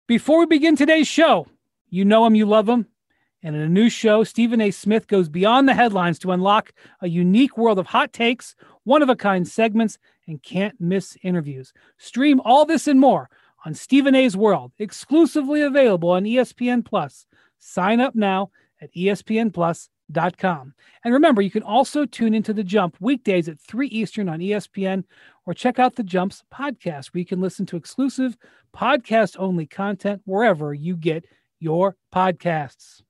Before we begin today's show, you know him, you love him. And in a new show, Stephen A. Smith goes beyond the headlines to unlock a unique world of hot takes, one-of-a-kind segments, and can't-miss interviews. Stream all this and more on Stephen A.'s World, exclusively available on ESPN+. Sign up now at espnplus.com. And remember, you can also tune into The Jump weekdays at 3 Eastern on ESPN, or check out The Jump's podcast, where you can listen to exclusive podcast-only content wherever you get your podcasts.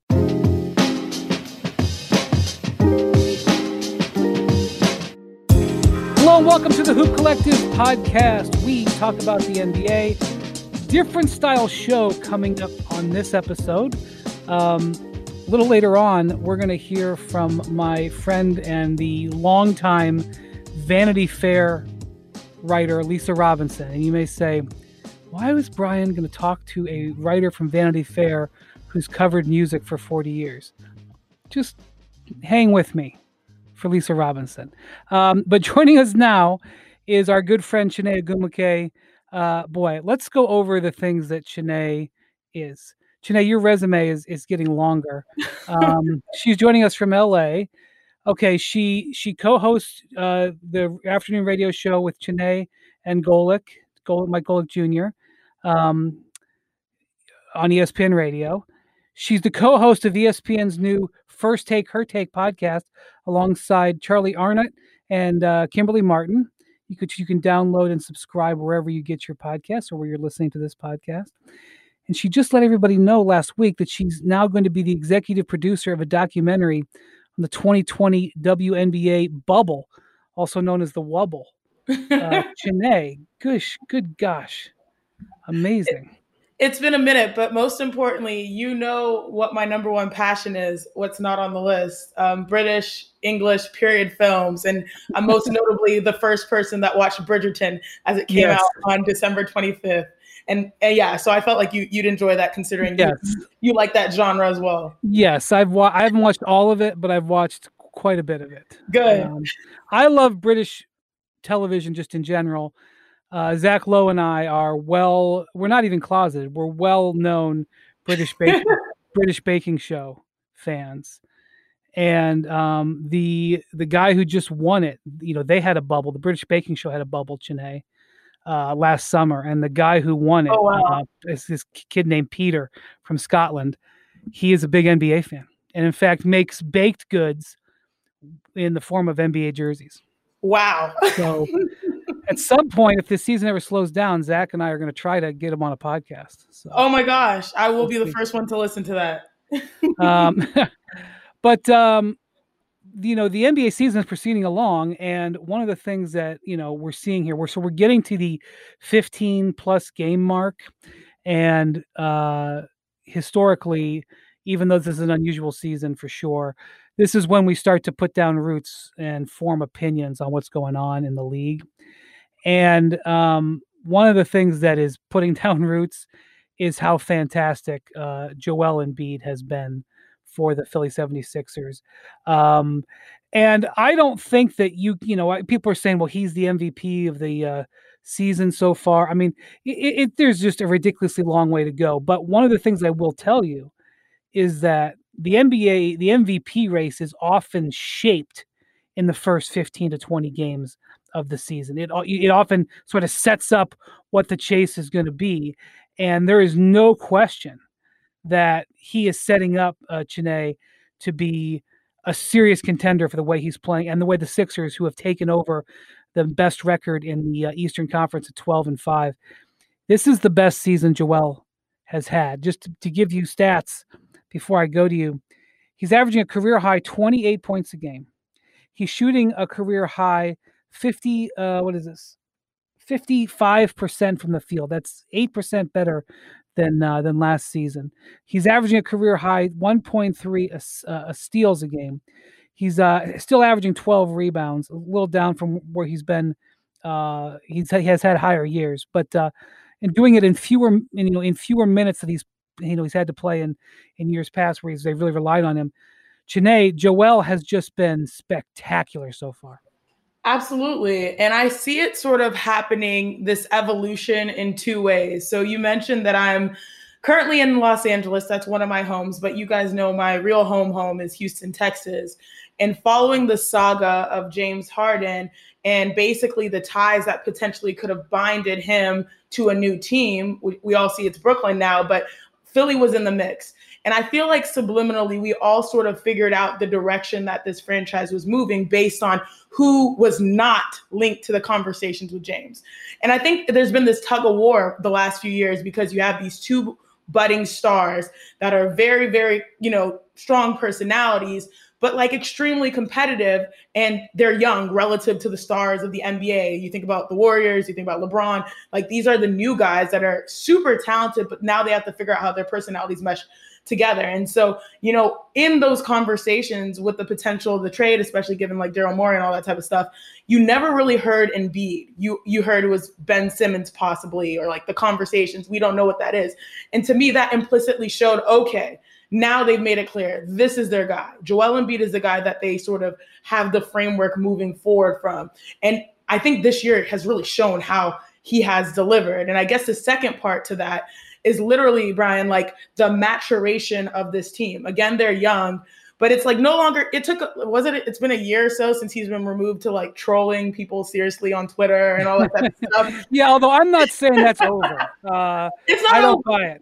Hello and welcome to the Hoop Collective podcast. We talk about the NBA. Different style show coming up on this episode. A little later on, we're going to hear from my friend and the longtime Vanity Fair writer, Lisa Robinson. And you may say, why was Brian going to talk to a writer from Vanity Fair who's covered music for 40 years? Just hang with me for Lisa Robinson. But joining us now is our good friend, Chiney Ogwumike. Boy, let's go over the things that Chiney is. Chiney, your resume is getting longer. She's joining us from LA. Okay, she co-hosts the afternoon radio show with Chiney and Mike Golic Jr. On ESPN Radio. She's the co-host of ESPN's new First Take, Her Take podcast alongside Charlie Arnott and Kimberly Martin. You can download and subscribe wherever you get your podcasts or where you're listening to this podcast. And she just let everybody know last week that she's now going to be the executive producer of a documentary on the 2020 WNBA bubble, also known as the Wubble. Chiney, good gosh. Amazing. It's been a minute, but most importantly, you know what my number one passion is, what's not on the list, British, English, period films. And I'm most notably the first person that watched Bridgerton as it came out on December 25th. And yeah, so I felt like you'd enjoy that, considering you like that genre as well. Yes, I haven't watched all of it, but I've watched quite a bit of it. Good. I love British television just in general. Zach Lowe and I we're not even closeted. We're well-known British baking show fans. And the guy who just won it, they had a bubble. The British Baking Show had a bubble, Chiney, last summer. And the guy who won it is this kid named Peter from Scotland. He is a big NBA fan. And in fact, makes baked goods in the form of NBA jerseys. Wow. So at some point, if this season ever slows down, Zach and I are going to try to get him on a podcast. So, oh my gosh. I will be the first one to listen to that. But the NBA season is proceeding along. And one of the things that, we're seeing here, we're getting to the 15 plus game mark. And historically, even though this is an unusual season for sure, this is when we start to put down roots and form opinions on what's going on in the league. And one of the things that is putting down roots is how fantastic Joel Embiid has been for the Philly 76ers. And I don't think that people are saying, well, he's the MVP of the season so far. I mean, there's just a ridiculously long way to go. But one of the things I will tell you is that the MVP race is often shaped in the first 15 to 20 games of the season. It often sort of sets up what the chase is going to be. And there is no question that he is setting up Chiney to be a serious contender for the way he's playing and the way the Sixers, who have taken over the best record in the Eastern Conference at 12-5. This is the best season Joel has had. Just to give you stats before I go to you, he's averaging a career high 28 points a game. He's shooting a career high 55% from the field. That's 8% better than last season. He's averaging a career high 1.3 steals a game. He's still averaging 12 rebounds, a little down from where he's been. He has had higher years, but and doing it in fewer minutes that he's had to play in years past, where they really relied on him. Chiney, Joel has just been spectacular so far. Absolutely. And I see it sort of happening, this evolution, in two ways. So you mentioned that I'm currently in Los Angeles. That's one of my homes, but you guys know my real home is Houston, Texas. And following the saga of James Harden and basically the ties that potentially could have binded him to a new team, we all see it's Brooklyn now, but Philly was in the mix. And I feel like subliminally, we all sort of figured out the direction that this franchise was moving based on who was not linked to the conversations with James. And I think there's been this tug of war the last few years because you have these two budding stars that are very, very, strong personalities, but like extremely competitive, and they're young relative to the stars of the NBA. You think about the Warriors, you think about LeBron, like these are the new guys that are super talented, but now they have to figure out how their personalities mesh together. And so, in those conversations with the potential of the trade, especially given like Daryl Morey and all that type of stuff, you never really heard Embiid. You heard it was Ben Simmons possibly, or like the conversations. We don't know what that is. And to me, that implicitly showed, okay, now they've made it clear this is their guy. Joel Embiid is the guy that they sort of have the framework moving forward from. And I think this year has really shown how he has delivered. And I guess the second part to that is literally, Brian, like the maturation of this team. Again, they're young, but it's like no longer, it's been a year or so since he's been removed to like trolling people seriously on Twitter and all that type of stuff. Yeah, although I'm not saying that's over. It's not I don't over. buy it.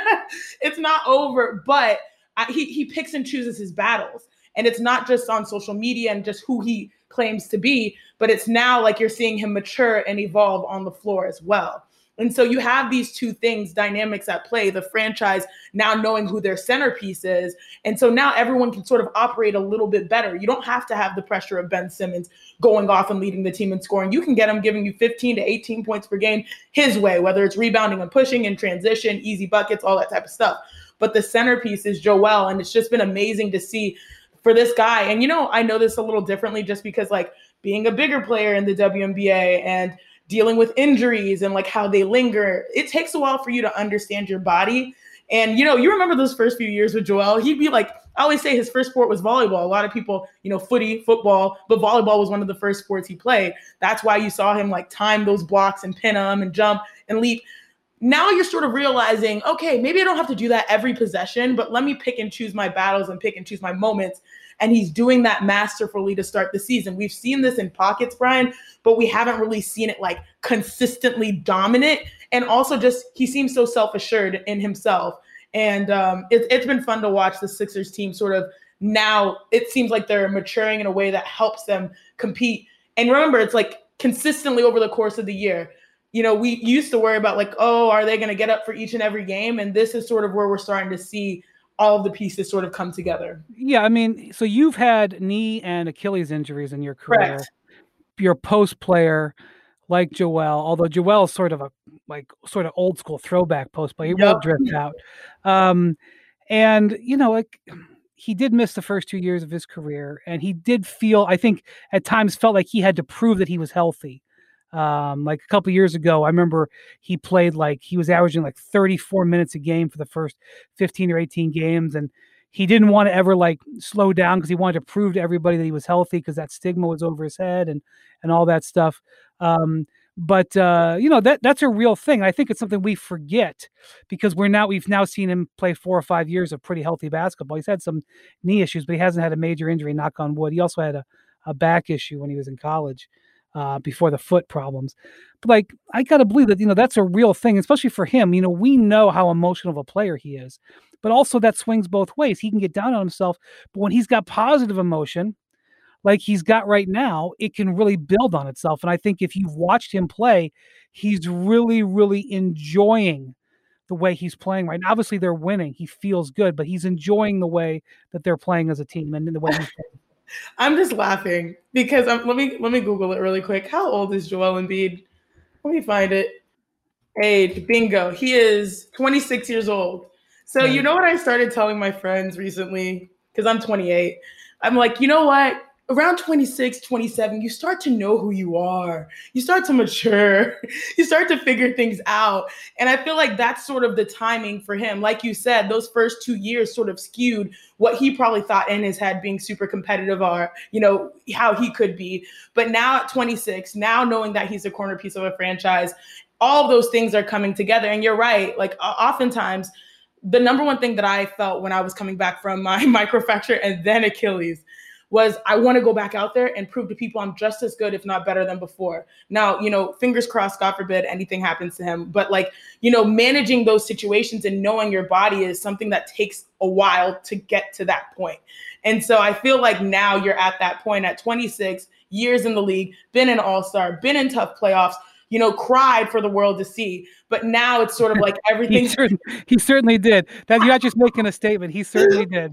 It's not over, but he picks and chooses his battles. And it's not just on social media and just who he claims to be, but it's now like you're seeing him mature and evolve on the floor as well. And so you have these two things, dynamics at play, the franchise now knowing who their centerpiece is. And so now everyone can sort of operate a little bit better. You don't have to have the pressure of Ben Simmons going off and leading the team in scoring. You can get him giving you 15 to 18 points per game his way, whether it's rebounding and pushing in transition, easy buckets, all that type of stuff. But the centerpiece is Joel. And it's just been amazing to see for this guy. And, I know this a little differently just because like being a bigger player in the WNBA and dealing with injuries and like how they linger, it takes a while for you to understand your body. And, you remember those first few years with Joel, he'd be like, I always say his first sport was volleyball. A lot of people, footy, football, but volleyball was one of the first sports he played. That's why you saw him like time those blocks and pin them and jump and leap. Now you're sort of realizing, okay, maybe I don't have to do that every possession, but let me pick and choose my battles and pick and choose my moments. And he's doing that masterfully to start the season. We've seen this in pockets, Brian, but we haven't really seen it like consistently dominant. And also just, he seems so self-assured in himself. And it's been fun to watch the Sixers team sort of now, it seems like they're maturing in a way that helps them compete. And remember, it's like consistently over the course of the year. We used to worry about like, oh, are they going to get up for each and every game? And this is sort of where we're starting to see all of the pieces sort of come together. Yeah, I mean, so you've had knee and Achilles injuries in your career. Correct. You're a post player like Joel, although Joel is sort of old school throwback post player. He will drift out. And, like he did miss the first 2 years of his career, and he did feel, I think at times felt like he had to prove that he was healthy. Like a couple of years ago, I remember he played like he was averaging like 34 minutes a game for the first 15 or 18 games. And he didn't want to ever like slow down because he wanted to prove to everybody that he was healthy because that stigma was over his head and all that stuff. But that's a real thing. I think it's something we forget because we've now seen him play 4 or 5 years of pretty healthy basketball. He's had some knee issues, but he hasn't had a major injury, knock on wood. He also had a back issue when he was in college. Before the foot problems. But like, I got to believe that, that's a real thing, especially for him. We know how emotional of a player he is, but also that swings both ways. He can get down on himself, but when he's got positive emotion, like he's got right now, it can really build on itself. And I think if you've watched him play, he's really, really enjoying the way he's playing right now. Obviously they're winning. He feels good, but he's enjoying the way that they're playing as a team and the way he's playing. I'm just laughing because let me Google it really quick. How old is Joel Embiid? Let me find it. Age, bingo. He is 26 years old. So You know what I started telling my friends recently? Because I'm 28. I'm like, you know what? Around 26, 27, you start to know who you are. You start to mature. You start to figure things out. And I feel like that's sort of the timing for him. Like you said, those first 2 years sort of skewed what he probably thought in his head being super competitive or, how he could be. But now at 26, now knowing that he's a corner piece of a franchise, all of those things are coming together. And you're right. Like oftentimes, the number one thing that I felt when I was coming back from my microfracture and then Achilles was I want to go back out there and prove to people I'm just as good, if not better than before. Now, fingers crossed, God forbid anything happens to him. But like, managing those situations and knowing your body is something that takes a while to get to that point. And so I feel like now you're at that point at 26 years in the league, been an all-star, been in tough playoffs, cried for the world to see. But now it's sort of like everything. He certainly did. That you're not just making a statement. He certainly did.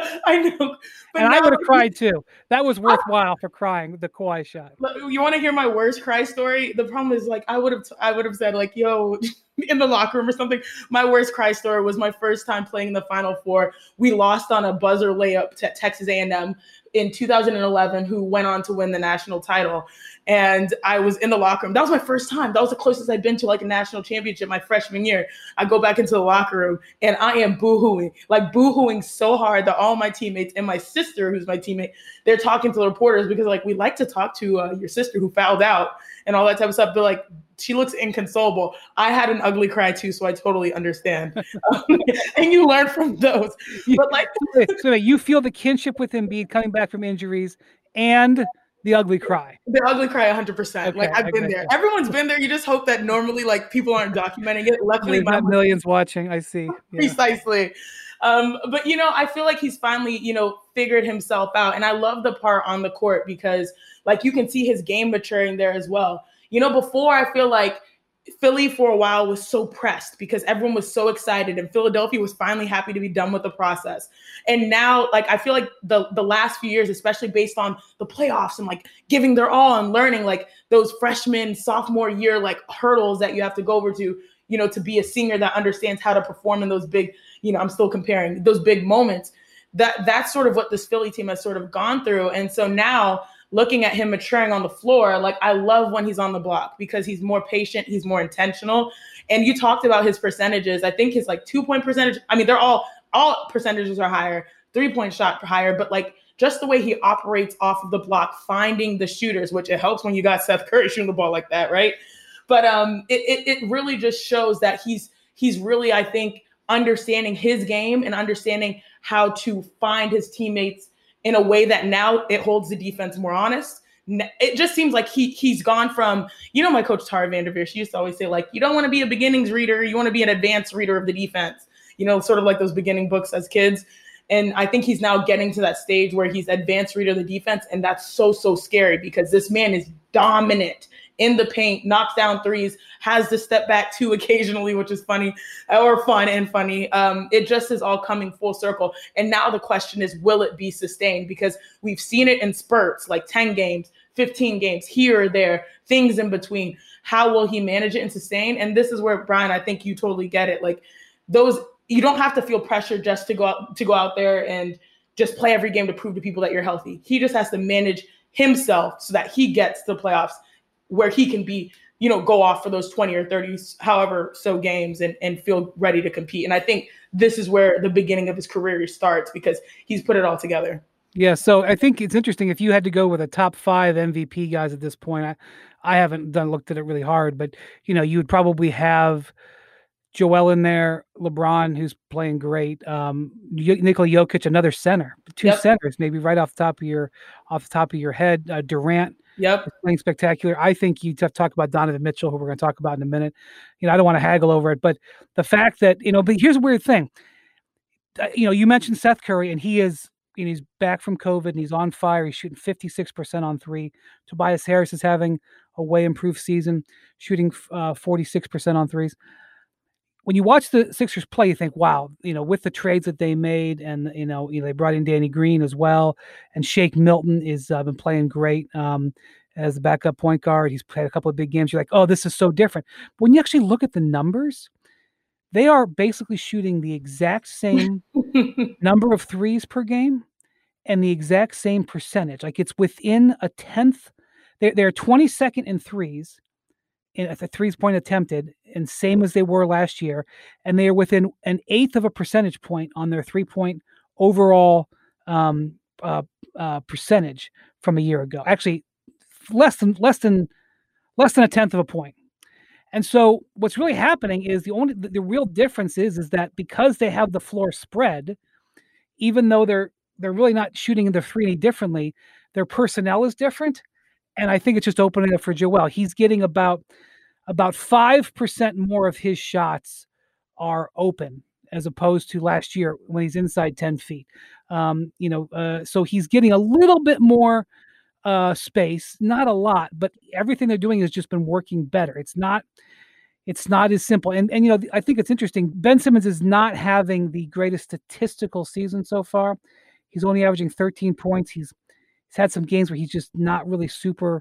I know. But and I would have cried too. That was worthwhile for crying, the Kawhi shot. You want to hear my worst cry story? The problem is like I would have said like, yo, in the locker room or something. My worst cry story was my first time playing in the Final Four. We lost on a buzzer layup to Texas A&M in 2011, who went on to win the national title. And I was in the locker room. That was my first time. That was the closest I'd been to like a national championship my freshman year. I go back into the locker room and I am boo-hooing so hard that all my teammates and my sister, who's my teammate, they're talking to the reporters because like, we like to talk to your sister who fouled out and all that type of stuff. But like, she looks inconsolable. I had an ugly cry too, so I totally understand. And you learn from those. But like, so you feel the kinship with Embiid coming back from injuries and the ugly cry. The ugly cry, 100%. Okay, like I've been there. Everyone's been there. You just hope that normally, like people aren't documenting it. Luckily, not millions watching. I see. Yeah. Precisely. But I feel like he's finally, figured himself out, and I love the part on the court because, like, you can see his game maturing there as well. Before I feel like Philly for a while was so pressed because everyone was so excited and Philadelphia was finally happy to be done with the process. And now, like, I feel like the last few years, especially based on the playoffs and like giving their all and learning like those freshman, sophomore year, like hurdles that you have to go over to be a senior that understands how to perform in those big, I'm still comparing those big moments. That's sort of what this Philly team has sort of gone through. And so now, looking at him maturing on the floor, like I love when he's on the block because he's more patient, he's more intentional. And you talked about his percentages. I think his like 2-point percentage, I mean, they're all percentages are higher, 3-point shot higher, but like just the way he operates off of the block, finding the shooters, which it helps when you got Seth Curry shooting the ball like that, right? But it really just shows that he's really, I think, understanding his game and understanding how to find his teammates in a way that now it holds the defense more honest. It just seems like he's gone from, my coach Tara Vanderveer, she used to always say, like, you don't want to be a beginnings reader, you want to be an advanced reader of the defense, sort of like those beginning books as kids. And I think he's now getting to that stage where he's advanced reader of the defense. And that's so scary because this man is dominant in the paint, knocks down threes, has to step back too occasionally, which is funny or fun and funny. It just is all coming full circle. And now the question is, will it be sustained? Because we've seen it in spurts, like 10 games, 15 games, here or there, things in between. How will he manage it and sustain? And this is where, Brian, I think you totally get it. Like those, you don't have to feel pressure just to go out there and just play every game to prove to people that you're healthy. He just has to manage himself so that he gets to the playoffs where he can be, go off for those 20 or 30, however so games and feel ready to compete. And I think this is where the beginning of his career starts because he's put it all together. Yeah. So I think it's interesting if you had to go with a top 5 MVP guys at this point. I haven't looked at it really hard, but you would probably have Joel in there, LeBron, who's playing great, Nikola Jokic, another center, 2 centers, maybe right off the top of your head, Durant. Yep. Playing spectacular. I think you have to talk about Donovan Mitchell, who we're going to talk about in a minute. I don't want to haggle over it, but the fact that, but here's a weird thing. You mentioned Seth Curry, and he's back from COVID and he's on fire. He's shooting 56% on 3. Tobias Harris is having a way improved season, shooting 46% on 3s. When you watch the Sixers play, you think, wow, with the trades that they made and, they brought in Danny Green as well. And Shake Milton is been playing great as the backup point guard. He's played a couple of big games. You're like, oh, this is so different. But when you actually look at the numbers, they are basically shooting the exact same number of threes per game and the exact same percentage. Like it's within a tenth. They're 22nd in threes. At the 3-point attempted, and same as they were last year, and they are within an eighth of a percentage point on their 3-point overall percentage from a year ago. Actually, less than a tenth of a point. And so what's really happening is the real difference is that because they have the floor spread, even though they're really not shooting the three any differently, their personnel is different. And I think it's just opening up for Joel. He's getting about 5% more of his shots are open as opposed to last year when he's inside 10 feet. So he's getting a little bit more space, not a lot, but everything they're doing has just been working better. It's not as simple. And I think it's interesting. Ben Simmons is not having the greatest statistical season so far. He's only averaging 13 points. He's had some games where he's just not really super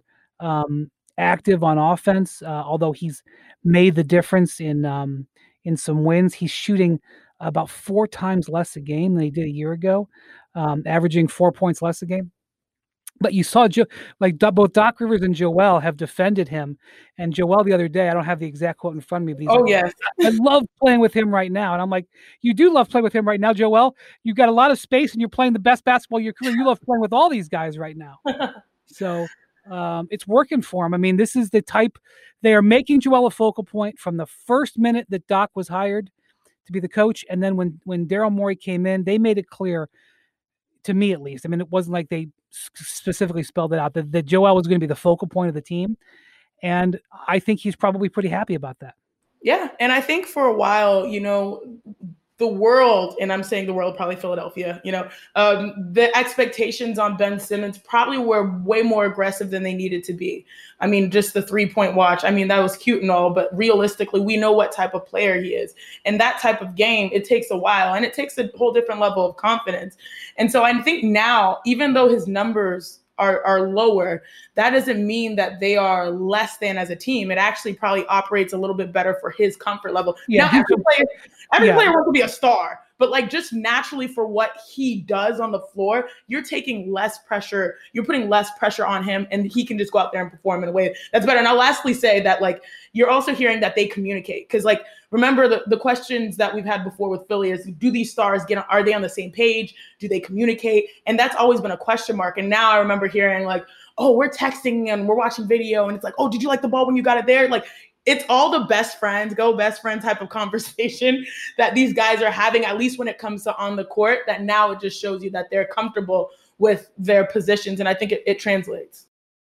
active on offense, although he's made the difference in some wins. He's shooting about 4 times less a game than he did a year ago, averaging 4 points less a game. But you saw both Doc Rivers and Joel have defended him. And Joel the other day, I don't have the exact quote in front of me. But yes. I love playing with him right now. And I'm like, you do love playing with him right now, Joel. You've got a lot of space and you're playing the best basketball of your career. You love playing with all these guys right now. So it's working for him. I mean, this is the type they are making Joel a focal point from the first minute that Doc was hired to be the coach. And then when Daryl Morey came in, they made it clear, to me at least. I mean, it wasn't like they specifically spelled it out that Joel was going to be the focal point of the team. And I think he's probably pretty happy about that. Yeah. And I think for a while, the world, and I'm saying the world, probably Philadelphia, the expectations on Ben Simmons probably were way more aggressive than they needed to be. I mean, just the 3-point watch. I mean, that was cute and all, but realistically, we know what type of player he is. And that type of game, it takes a while and it takes a whole different level of confidence. And so I think now, even though his numbers are lower, that doesn't mean that they are less than as a team. It actually probably operates a little bit better for his comfort level. Yeah, now, every player wants to be a star, but just naturally for what he does on the floor, you're taking less pressure. You're putting less pressure on him, and he can just go out there and perform in a way that's better. And I'll lastly say that you're also hearing that they communicate, because remember the questions that we've had before with Philly is, do these stars are they on the same page? Do they communicate? And that's always been a question mark. And now I remember hearing oh, we're texting and we're watching video, and it's oh, did you like the ball when you got it there? It's all the best friend type of conversation that these guys are having, at least when it comes to on the court, that now it just shows you that they're comfortable with their positions. And I think it translates.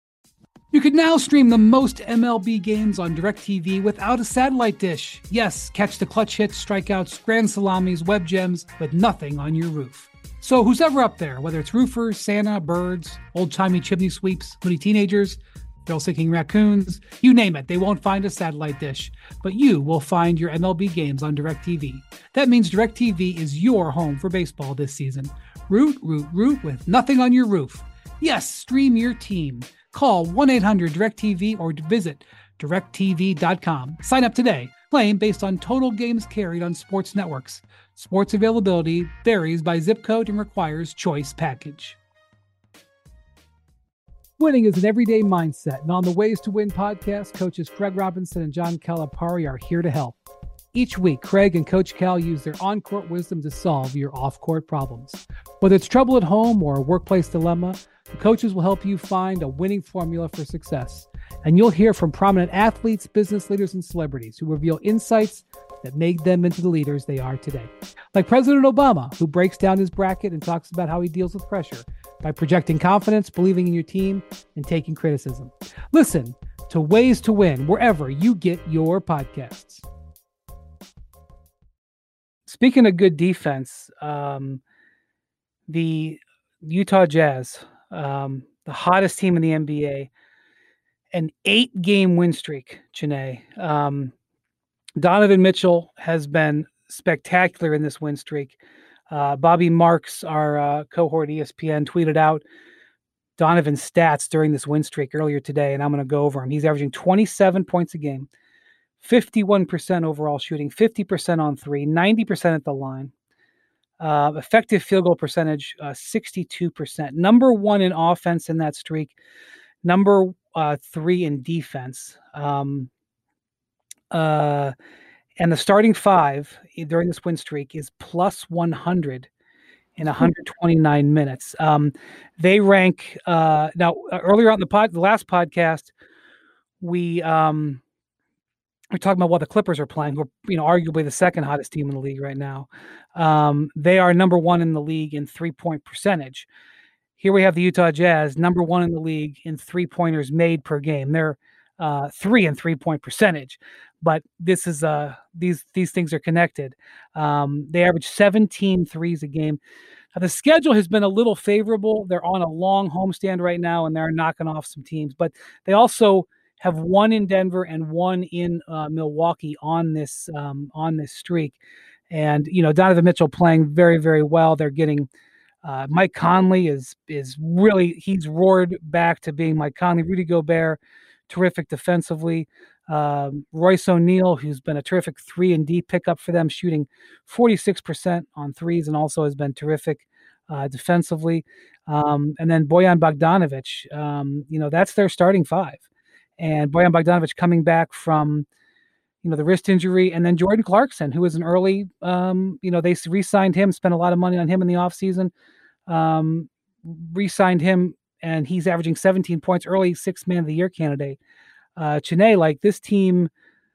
You can now stream the most MLB games on DirecTV without a satellite dish. Yes, catch the clutch hits, strikeouts, grand salamis, web gems with nothing on your roof. So who's ever up there, whether it's roofers, Santa, birds, old-timey chimney sweeps, moody teenagers, thrill-seeking raccoons, you name it, they won't find a satellite dish. But you will find your MLB games on DirecTV. That means DirecTV is your home for baseball this season. Root with nothing on your roof. Yes, stream your team. Call 1-800-DirecTV or visit directtv.com. Sign up today. Claim based on total games carried on sports networks. Sports availability varies by zip code and requires choice package. Winning is an everyday mindset, and on the Ways to Win podcast, coaches Craig Robinson and John Calipari are here to help. Each week, Craig and Coach Cal use their on-court wisdom to solve your off-court problems. Whether it's trouble at home or a workplace dilemma, the coaches will help you find a winning formula for success. And you'll hear from prominent athletes, business leaders, and celebrities who reveal insights that made them into the leaders they are today. Like President Obama, who breaks down his bracket and talks about how he deals with pressure by projecting confidence, believing in your team, and taking criticism. Listen to Ways to Win wherever you get your podcasts. Speaking of good defense, the Utah Jazz, the hottest team in the NBA, an 8-game win streak, Janae. Donovan Mitchell has been spectacular in this win streak. Bobby Marks, our cohort ESPN, tweeted out Donovan's stats during this win streak earlier today, and I'm going to go over them. He's averaging 27 points a game, 51% overall shooting, 50% on three, 90% at the line. Effective field goal percentage, 62%. Number 1 in offense in that streak. Number 3 in defense. And the starting 5 during this win streak is plus 100 in 129 minutes. They rank now earlier on the last podcast, we we're talking about what the Clippers are playing, who are, arguably the second hottest team in the league right now. They are number one in the league in 3-point percentage. Here we have the Utah Jazz, number one in the league in 3-pointers made per game. They're 3 in 3-point percentage, but this is these things are connected. They average 17 threes a game. Now, the schedule has been a little favorable. They're on a long homestand right now, and they're knocking off some teams, but they also have one in Denver and one in Milwaukee on this streak. And Donovan Mitchell playing very, very well. They're getting Mike Conley is really, he's roared back to being Mike Conley. Rudy Gobert, terrific defensively. Royce O'Neal, who's been a terrific 3-and-D pickup for them, shooting 46% on threes, and also has been terrific defensively. And then Bojan Bogdanovic, that's their starting five. And Bojan Bogdanovic coming back from, the wrist injury, and then Jordan Clarkson, who was an early, they re-signed him, spent a lot of money on him in the offseason, re-signed him, and he's averaging 17 points, early sixth man of the year candidate. Chiney, like this team,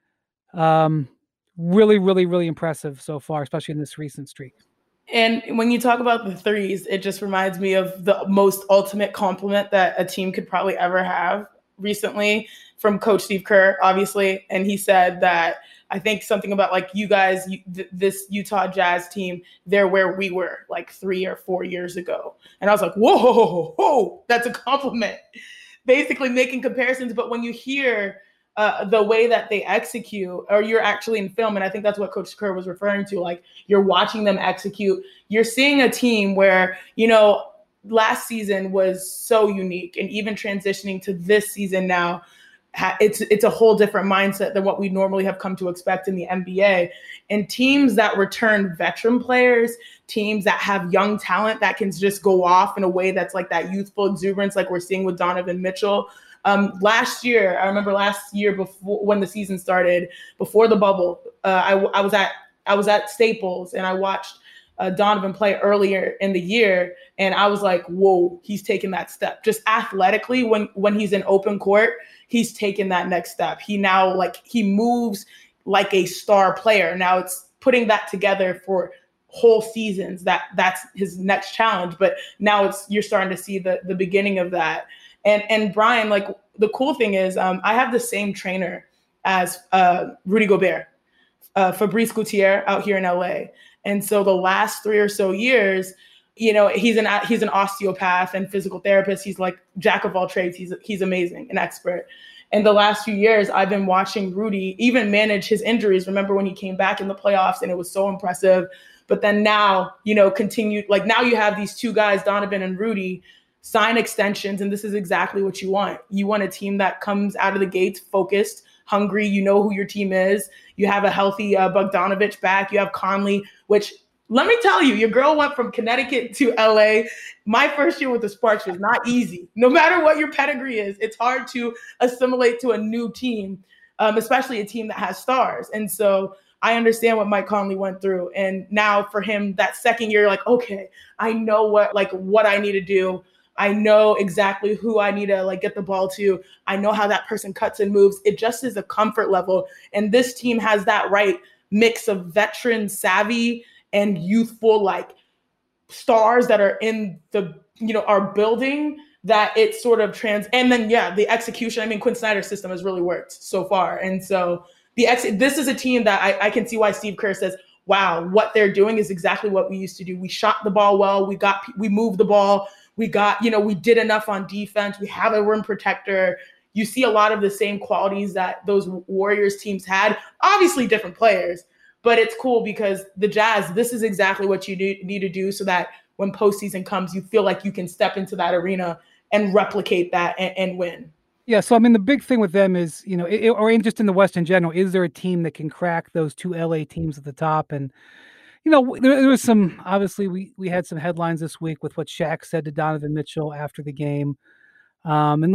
really, really, really impressive so far, especially in this recent streak. And when you talk about the threes, it just reminds me of the most ultimate compliment that a team could probably ever have recently from Coach Steve Kerr, obviously. And he said that, I think something about like you guys, this Utah Jazz team, they're where we were like 3 or 4 years ago. And I was like, whoa, that's a compliment. Basically making comparisons. But when you hear the way that they execute, or you're actually in film, and I think that's what Coach Kerr was referring to, like you're watching them execute, you're seeing a team where, last season was so unique, and even transitioning to this season now, it's a whole different mindset than what we normally have come to expect in the NBA. And teams that return veteran players, teams that have young talent that can just go off in a way that's like that youthful exuberance like we're seeing with Donovan Mitchell. Last year, I remember before, when the season started, before the bubble, I was at Staples, and I watched Donovan play earlier in the year, and I was like, whoa, he's taking that step. Just athletically, when he's in open court, he's taken that next step. He moves like a star player. Now it's putting that together for whole seasons. That's his next challenge. But now you're starting to see the beginning of that. And Brian, like the cool thing is, I have the same trainer as Rudy Gobert, Fabrice Gutierrez out here in LA. And so the last 3 or so years, he's an osteopath and physical therapist. He's like jack of all trades. He's amazing, an expert. And the last few years, I've been watching Rudy even manage his injuries. Remember when he came back in the playoffs, and it was so impressive. But then now, continued, like now you have these two guys, Donovan and Rudy, sign extensions. And this is exactly what you want. You want a team that comes out of the gates focused, hungry. You know who your team is. You have a healthy Bogdanovic back. You have Conley, which, let me tell you, your girl went from Connecticut to LA. My first year with the Sparks was not easy. No matter what your pedigree is, it's hard to assimilate to a new team, especially a team that has stars. And so I understand what Mike Conley went through. And now for him, that second year, like, okay, I know what I need to do. I know exactly who I need to get the ball to. I know how that person cuts and moves. It just is a comfort level. And this team has that right mix of veteran savvy and youthful stars that are in the, our building, that it sort of and then, the execution. I mean, Quinn Snyder's system has really worked so far. And so this is a team that I can see why Steve Kerr says, wow, what they're doing is exactly what we used to do. We shot the ball well. We moved the ball. We got, we did enough on defense. We have a rim protector. You see a lot of the same qualities that those Warriors teams had, obviously different players, but it's cool because the Jazz, this is exactly what you need to do so that when postseason comes, you feel like you can step into that arena and replicate that and win. Yeah, so I mean, the big thing with them is, or just in the West in general, is there a team that can crack those two LA teams at the top? And there was some, obviously we had some headlines this week with what Shaq said to Donovan Mitchell after the game. And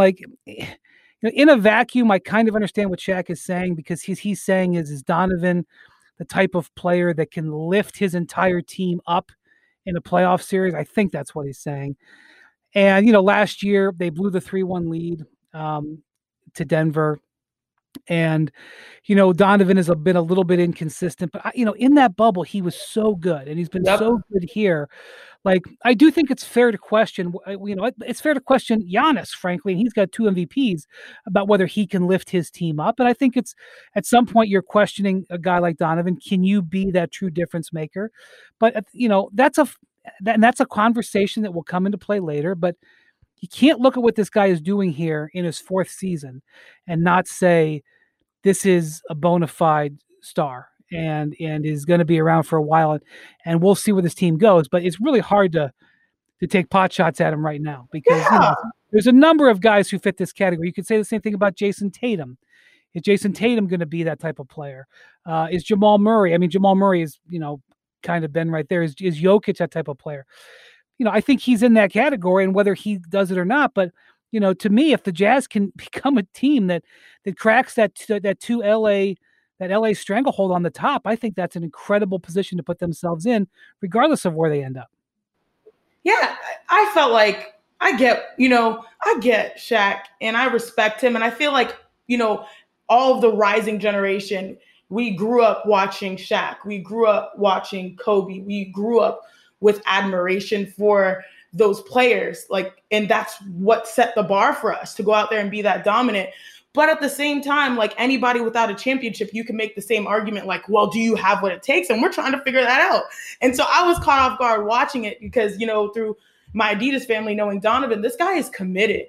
in a vacuum, I kind of understand what Shaq is saying, because he's saying is Donovan the type of player that can lift his entire team up in a playoff series? I think that's what he's saying. And, last year they blew the 3-1 lead to Denver. And, Donovan has been a little bit inconsistent, but in that bubble, he was so good, and he's been so good here. Like, I do think it's fair to question, it's fair to question Giannis, frankly, and he's got 2 MVPs, about whether he can lift his team up. And I think it's at some point you're questioning a guy like Donovan. Can you be that true difference maker? But, that's a conversation that will come into play later. But you can't look at what this guy is doing here in his 4th season and not say this is a bona fide star and is going to be around for a while, and we'll see where this team goes. But it's really hard to take pot shots at him right now because there's a number of guys who fit this category. You could say the same thing about Jason Tatum. Is Jason Tatum going to be that type of player? Is Jamal Murray? I mean, Jamal Murray is kind of been right there. Is Jokic that type of player? I think he's in that category, and whether he does it or not, but to me, if the Jazz can become a team that cracks that LA stranglehold on the top, I think that's an incredible position to put themselves in, regardless of where they end up. Yeah, I felt like I get Shaq, and I respect him, and I feel like all of the rising generation, we grew up watching Shaq, we grew up watching Kobe, we grew up with admiration for those players, and that's what set the bar for us to go out there and be that dominant. But at the same time, like anybody without a championship, you can make the same argument, like, well, do you have what it takes? And we're trying to figure that out. And so I was caught off guard watching it because, through my Adidas family, knowing Donovan, this guy is committed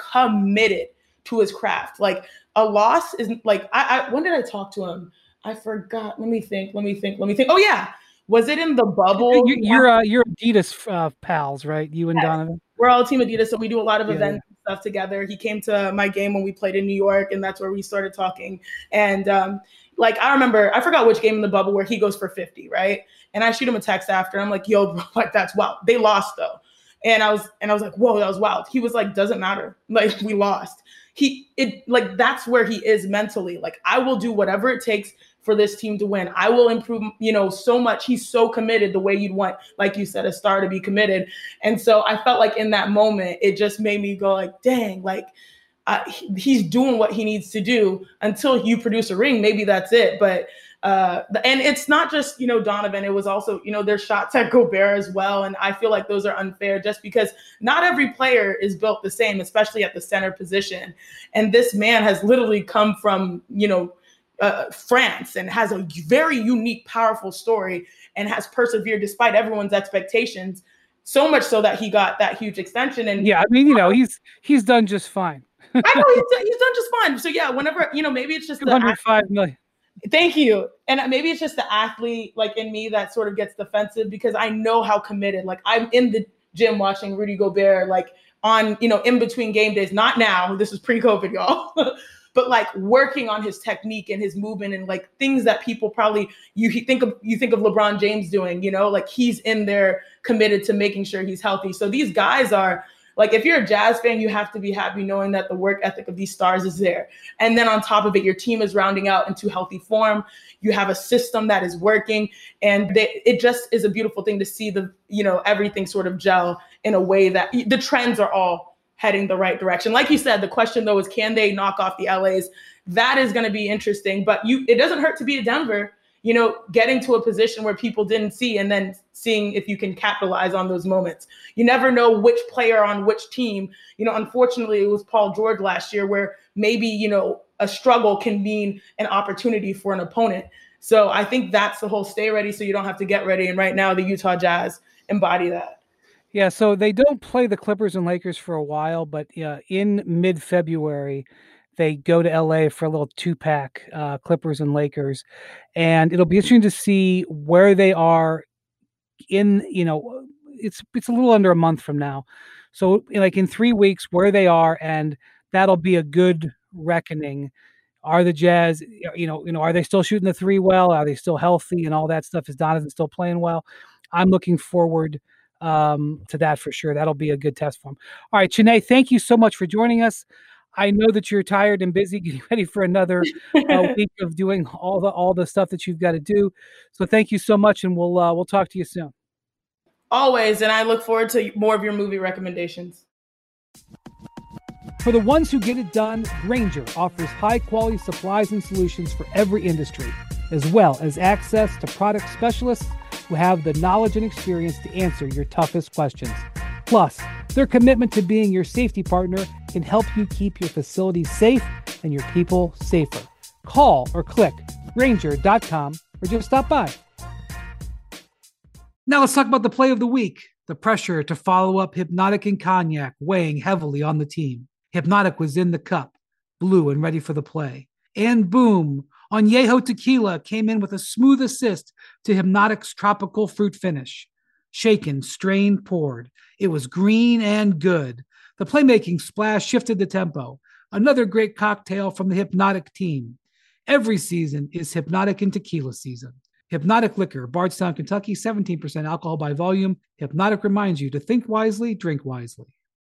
to his craft. Like, a loss isn't like, when did I talk to him? I forgot. Let me think. Oh yeah. Was it in the bubble? You're Adidas pals, right? You and Donovan? We're all Team Adidas, so we do a lot of events and stuff together. He came to my game when we played in New York, and that's where we started talking. And I remember, I forgot which game in the bubble where he goes for 50, right? And I shoot him a text after. I'm like, yo, bro, that's wild. They lost though. And I was like, whoa, that was wild. He was like, doesn't matter. Like, we lost. That's where he is mentally. Like, I will do whatever it takes for this team to win. I will improve, so much. He's so committed the way you'd want, like you said, a star to be committed. And so I felt like in that moment, it just made me go like, dang, he's doing what he needs to do until you produce a ring. Maybe that's it. But and it's not just, Donovan. It was also, there's shots at Gobert as well. And I feel like those are unfair just because not every player is built the same, especially at the center position. And this man has literally come from, France and has a very unique, powerful story and has persevered despite everyone's expectations. So much so that he got that huge extension. And yeah, I mean, he's done just fine. I know he's done just fine. So yeah, whenever, maybe it's just $205 million. Thank you. And maybe it's just the athlete in me that sort of gets defensive because I know how committed, I'm in the gym watching Rudy Gobert, on, in between game days, not now, this is pre-COVID, y'all. But working on his technique and his movement and things that people probably you think of LeBron James doing, he's in there committed to making sure he's healthy. So these guys are if you're a Jazz fan, you have to be happy knowing that the work ethic of these stars is there. And then on top of it, your team is rounding out into healthy form. You have a system that is working, and it just is a beautiful thing to see everything sort of gel in a way that the trends are all heading the right direction. Like you said, the question though is, can they knock off the LAs? That is going to be interesting, but it doesn't hurt to be a Denver, getting to a position where people didn't see and then seeing if you can capitalize on those moments. You never know which player on which team, unfortunately it was Paul George last year where maybe, a struggle can mean an opportunity for an opponent. So I think that's the whole stay ready so you don't have to get ready. And right now the Utah Jazz embody that. Yeah, so they don't play the Clippers and Lakers for a while, but in mid-February, they go to LA for a little 2-pack, Clippers and Lakers. And it'll be interesting to see where they are in, it's a little under a month from now. So in 3 weeks, where they are, and that'll be a good reckoning. Are the Jazz, are they still shooting the three well? Are they still healthy and all that stuff? Is Donovan still playing well? I'm looking forward to that for sure. That'll be a good test for him. All right, Chiney, thank you so much for joining us. I know that you're tired and busy getting ready for another week of doing all the stuff that you've got to do. So thank you so much, and we'll talk to you soon. Always, and I look forward to more of your movie recommendations. For the ones who get it done, Grainger offers high-quality supplies and solutions for every industry, as well as access to product specialists who have the knowledge and experience to answer your toughest questions. Plus, their commitment to being your safety partner can help you keep your facilities safe and your people safer. Call or click Grainger.com or just stop by. Now let's talk about the play of the week. The pressure to follow up Hypnotic and Cognac weighing heavily on the team. Hypnotic was in the cup, blue and ready for the play. And boom, Añejo Tequila came in with a smooth assist to Hypnotic's tropical fruit finish. Shaken, strained, poured. It was green and good. The playmaking splash shifted the tempo. Another great cocktail from the Hypnotic team. Every season is Hypnotic and Tequila season. Hypnotic Liquor, Bardstown, Kentucky, 17% alcohol by volume. Hypnotic reminds you to think wisely, drink wisely.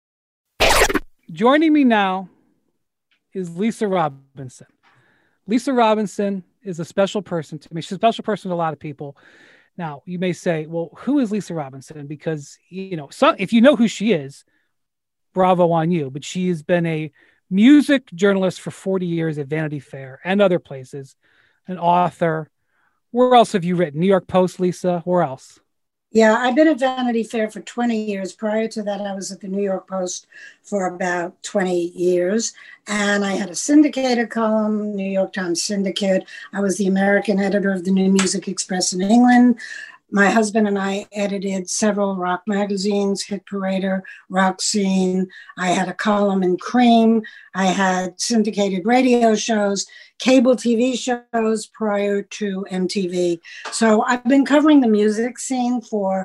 Joining me now is Lisa Robinson. Lisa Robinson is a special person to me. She's a special person to a lot of people. Now, you may say, well, who is Lisa Robinson? Because, if you know who she is, bravo on you. But she has been a music journalist for 40 years at Vanity Fair and other places, an author. Where else have you written? New York Post, Lisa? Where else? Yeah, I've been at Vanity Fair for 20 years. Prior to that, I was at the New York Post for about 20 years. And I had a syndicated column, New York Times Syndicate. I was the American editor of the New Music Express in England. My husband and I edited several rock magazines, Hit Parader, Rock Scene. I had a column in Cream. I had syndicated radio shows, cable TV shows prior to MTV. So I've been covering the music scene for,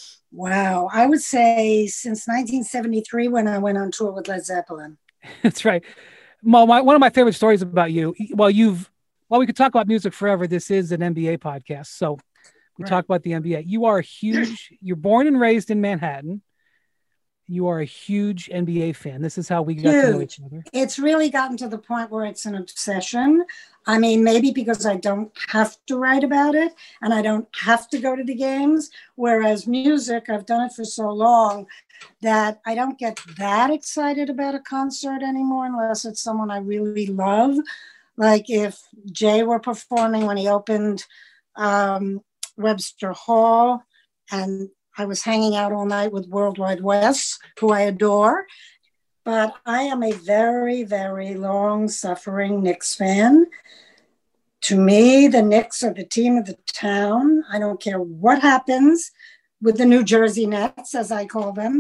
I would say since 1973 when I went on tour with Led Zeppelin. That's right. One of my favorite stories about you, while we could talk about music forever, this is an NBA podcast. So we talk about the NBA. You are you're born and raised in Manhattan. You are a huge NBA fan. This is how we got to know each other. It's really gotten to the point where it's an obsession. I mean, maybe because I don't have to write about it and I don't have to go to the games. Whereas music, I've done it for so long that I don't get that excited about a concert anymore unless it's someone I really love. Like if Jay were performing when he opened Webster Hall, and I was hanging out all night with Worldwide Wes, who I adore. But I am a very, very long-suffering Knicks fan. To me, the Knicks are the team of the town. I don't care what happens with the New Jersey Nets, as I call them.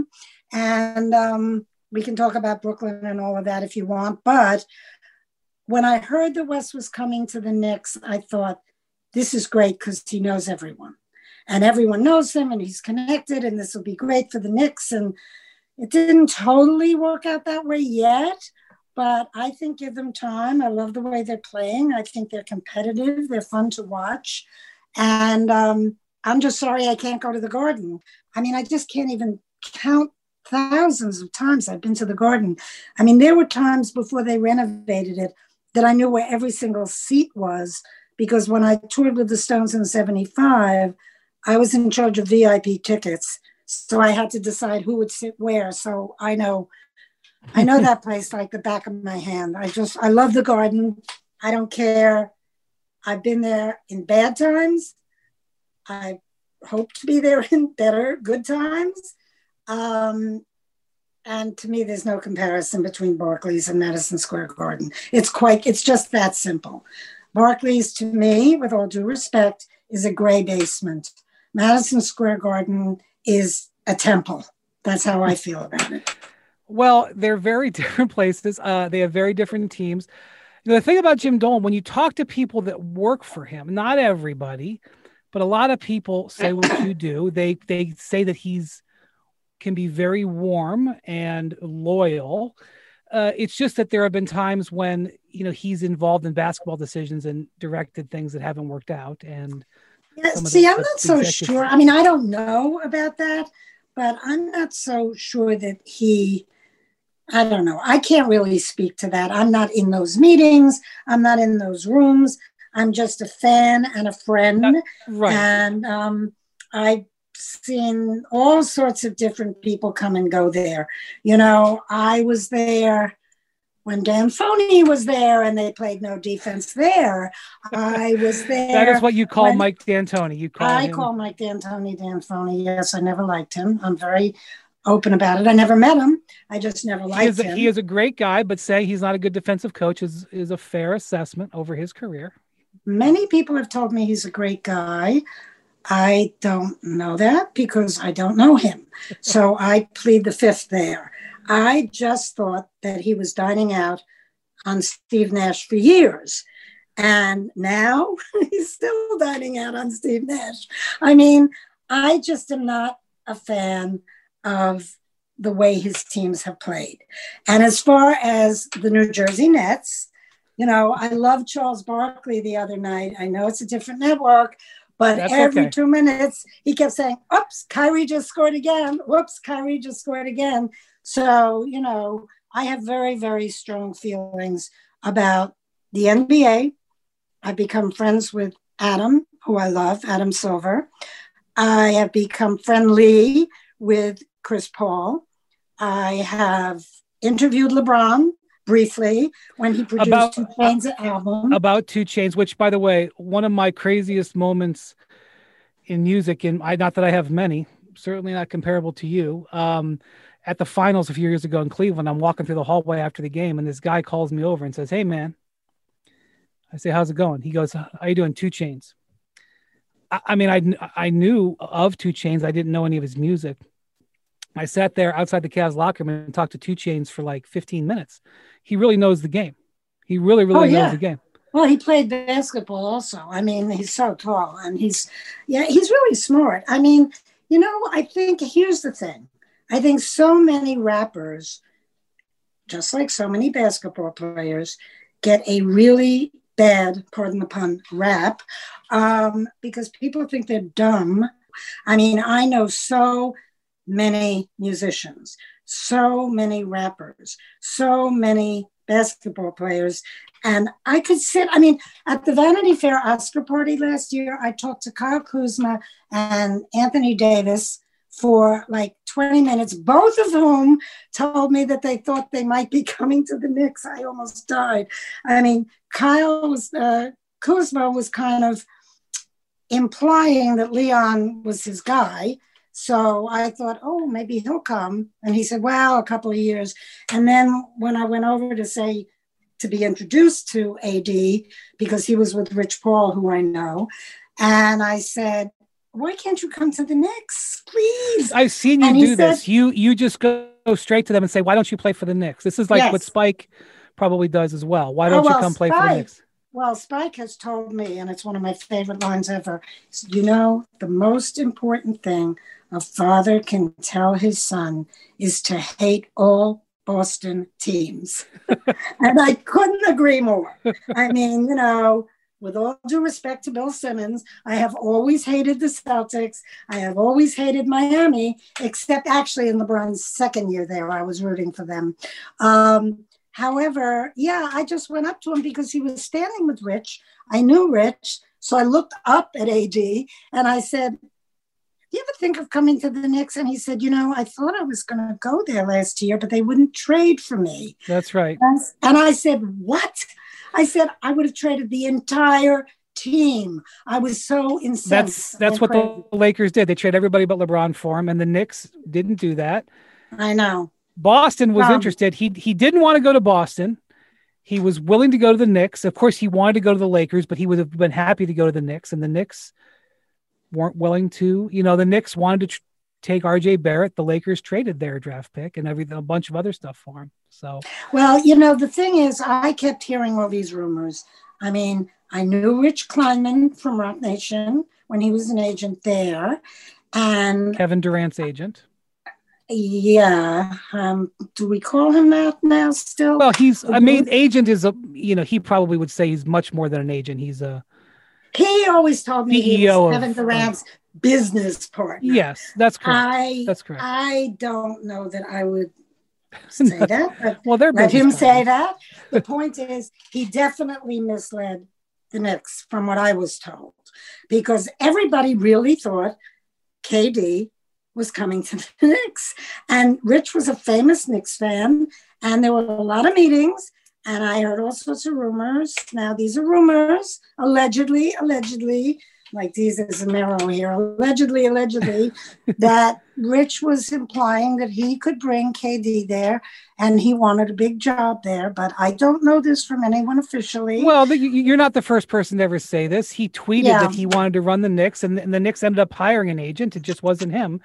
And we can talk about Brooklyn and all of that if you want. But when I heard that Wes was coming to the Knicks, I thought, this is great because he knows everyone and everyone knows him and he's connected and this will be great for the Knicks. And it didn't totally work out that way yet, but I think give them time. I love the way they're playing. I think they're competitive. They're fun to watch. And I'm just sorry I can't go to the Garden. I mean, I just can't even count thousands of times I've been to the Garden. I mean, there were times before they renovated it that I knew where every single seat was, because when I toured with the Stones in '75, I was in charge of VIP tickets. So I had to decide who would sit where. So I know that place like the back of my hand. I love the Garden. I don't care. I've been there in bad times. I hope to be there in good times. And to me, there's no comparison between Barclays and Madison Square Garden. It's just that simple. Barclays, to me, with all due respect, is a gray basement. Madison Square Garden is a temple. That's how I feel about it. Well, they're very different places. They have very different teams. The thing about Jim Dolan, when you talk to people that work for him, not everybody, but a lot of people say what you do. They say that can be very warm and loyal. It's just that there have been times when, he's involved in basketball decisions and directed things that haven't worked out. And I'm not so sure. I mean, I don't know about that, but I'm not so sure that I don't know. I can't really speak to that. I'm not in those meetings. I'm not in those rooms. I'm just a fan and a friend. Right. And I've seen all sorts of different people come and go there. I was there when D'Antoni was there and they played no defense there. I was there. That is what you call Mike D'Antoni. I call Mike D'Antoni. Yes, I never liked him. I'm very open about it. I never met him. I just never liked him. He is a great guy, but saying he's not a good defensive coach is a fair assessment over his career. Many people have told me he's a great guy. I don't know that because I don't know him. So I plead the fifth there. I just thought that he was dining out on Steve Nash for years. And now he's still dining out on Steve Nash. I mean, I just am not a fan of the way his teams have played. And as far as the New Jersey Nets, I loved Charles Barkley the other night. I know it's a different network, but every 2 minutes he kept saying, oops, Kyrie just scored again. Whoops, Kyrie just scored again. So, I have very, very strong feelings about the NBA. I've become friends with Adam, who I love, Adam Silver. I have become friendly with Chris Paul. I have interviewed LeBron briefly when he produced 2 Chainz album. About 2 Chainz, which, by the way, one of my craziest moments in music, and not that I have many, certainly not comparable to you, at the finals a few years ago in Cleveland, I'm walking through the hallway after the game, and this guy calls me over and says, "Hey, man." I say, "How's it going?" He goes, "How you doing?" 2 Chainz. I mean, I knew of 2 Chainz. I didn't know any of his music. I sat there outside the Cavs locker room and talked to 2 Chainz for like 15 minutes. He really knows the game. He really knows the game. Well, he played basketball also. I mean, he's so tall and he's really smart. I mean, I think here's the thing. I think so many rappers, just like so many basketball players, get a really bad, pardon the pun, rap because people think they're dumb. I mean, I know so many musicians, so many rappers, so many basketball players. And I could at the Vanity Fair Oscar party last year, I talked to Kyle Kuzma and Anthony Davis for like 20 minutes, both of whom told me that they thought they might be coming to the Knicks. I almost died. I mean, Kuzma was kind of implying that Leon was his guy. So I thought, oh, maybe he'll come. And he said, well, a couple of years. And then when I went over to be introduced to AD, because he was with Rich Paul, who I know, and I said, why can't you come to the Knicks, please? I've seen you do this. You just go straight to them and say, why don't you play for the Knicks? This is like what Spike probably does as well. Why don't you come play for the Knicks? Well, Spike has told me, and it's one of my favorite lines ever, the most important thing a father can tell his son is to hate all Boston teams. And I couldn't agree more. I mean, with all due respect to Bill Simmons, I have always hated the Celtics. I have always hated Miami, except actually in LeBron's second year there, I was rooting for them. However, I just went up to him because he was standing with Rich. I knew Rich, so I looked up at AD and I said, do you ever think of coming to the Knicks? And he said, I thought I was going to go there last year, but they wouldn't trade for me. That's right. And I said, what? I said, I would have traded the entire team. I was so incensed. That's what the Lakers did. They traded everybody but LeBron for him, and the Knicks didn't do that. I know. Boston was interested. He didn't want to go to Boston. He was willing to go to the Knicks. Of course, he wanted to go to the Lakers, but he would have been happy to go to the Knicks, and the Knicks weren't willing to. The Knicks wanted to take RJ Barrett. The Lakers traded their draft pick and a bunch of other stuff for him. So, well, the thing is, I kept hearing all these rumors. I mean, I knew Rich Kleinman from Rock Nation when he was an agent there, and Kevin Durant's agent. Yeah. Do we call him that now still? Well, agent is he probably would say he's much more than an agent. He always told me he was Kevin Durant's business partner. Yes, that's correct. That's correct. I don't know that I would say that, but well, let him say that. The point is, he definitely misled the Knicks from what I was told, because everybody really thought KD was coming to the Knicks. And Rich was a famous Knicks fan, and there were a lot of meetings, And I heard all sorts of rumors. Now, these are rumors, allegedly, like these is a marrow here, allegedly, that Rich was implying that he could bring KD there and he wanted a big job there. But I don't know this from anyone officially. Well, you're not the first person to ever say this. He tweeted that he wanted to run the Knicks, and the Knicks ended up hiring an agent. It just wasn't him.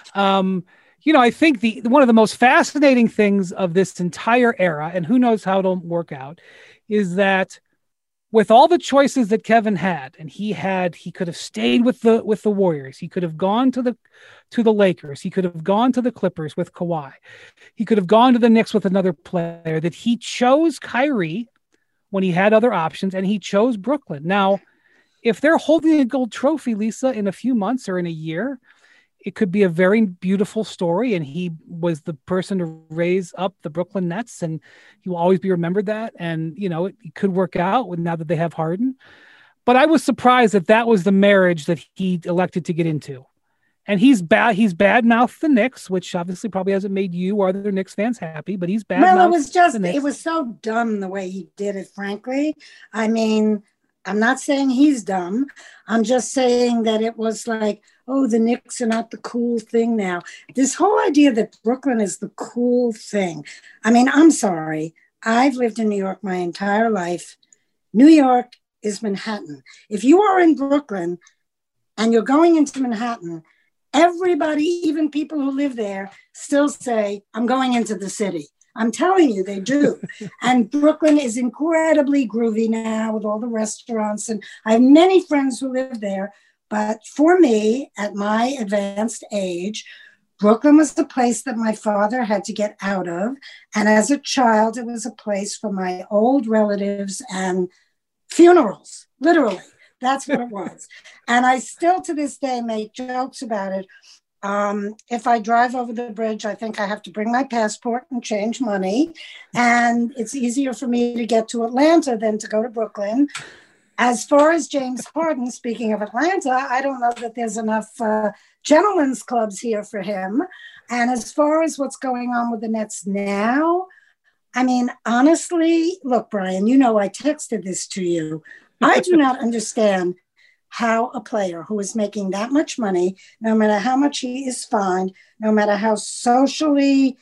I think one of the most fascinating things of this entire era, and who knows how it'll work out, is that with all the choices that Kevin had, and he could have stayed with the Warriors. He could have gone to the Lakers. He could have gone to the Clippers with Kawhi. He could have gone to the Knicks with another player. That he chose Kyrie when he had other options, and he chose Brooklyn. Now, if they're holding a gold trophy, Lisa, in a few months or in a year, it could be a very beautiful story, and he was the person to raise up the Brooklyn Nets, and he will always be remembered that. And, it could work out now that they have Harden. But I was surprised that was the marriage that he elected to get into. And he's bad-mouthed the Knicks, which obviously probably hasn't made you or other Knicks fans happy, but he's bad-mouthed it was so dumb the way he did it, frankly. I mean, I'm not saying he's dumb. I'm just saying that it was like, oh, the Knicks are not the cool thing now. This whole idea that Brooklyn is the cool thing. I mean, I'm sorry. I've lived in New York my entire life. New York is Manhattan. If you are in Brooklyn and you're going into Manhattan, everybody, even people who live there, still say, I'm going into the city. I'm telling you, they do. And Brooklyn is incredibly groovy now with all the restaurants. And I have many friends who live there. But for me, at my advanced age, Brooklyn was the place that my father had to get out of. And as a child, it was a place for my old relatives and funerals, literally. That's what it was. And I still to this day make jokes about it. If I drive over the bridge, I think I have to bring my passport and change money. And it's easier for me to get to Atlanta than to go to Brooklyn. As far as James Harden, speaking of Atlanta, I don't know that there's enough gentlemen's clubs here for him. And as far as what's going on with the Nets now, I mean, honestly, look, Brian, I texted this to you. I do not understand how a player who is making that much money, no matter how much he is fined, no matter how socially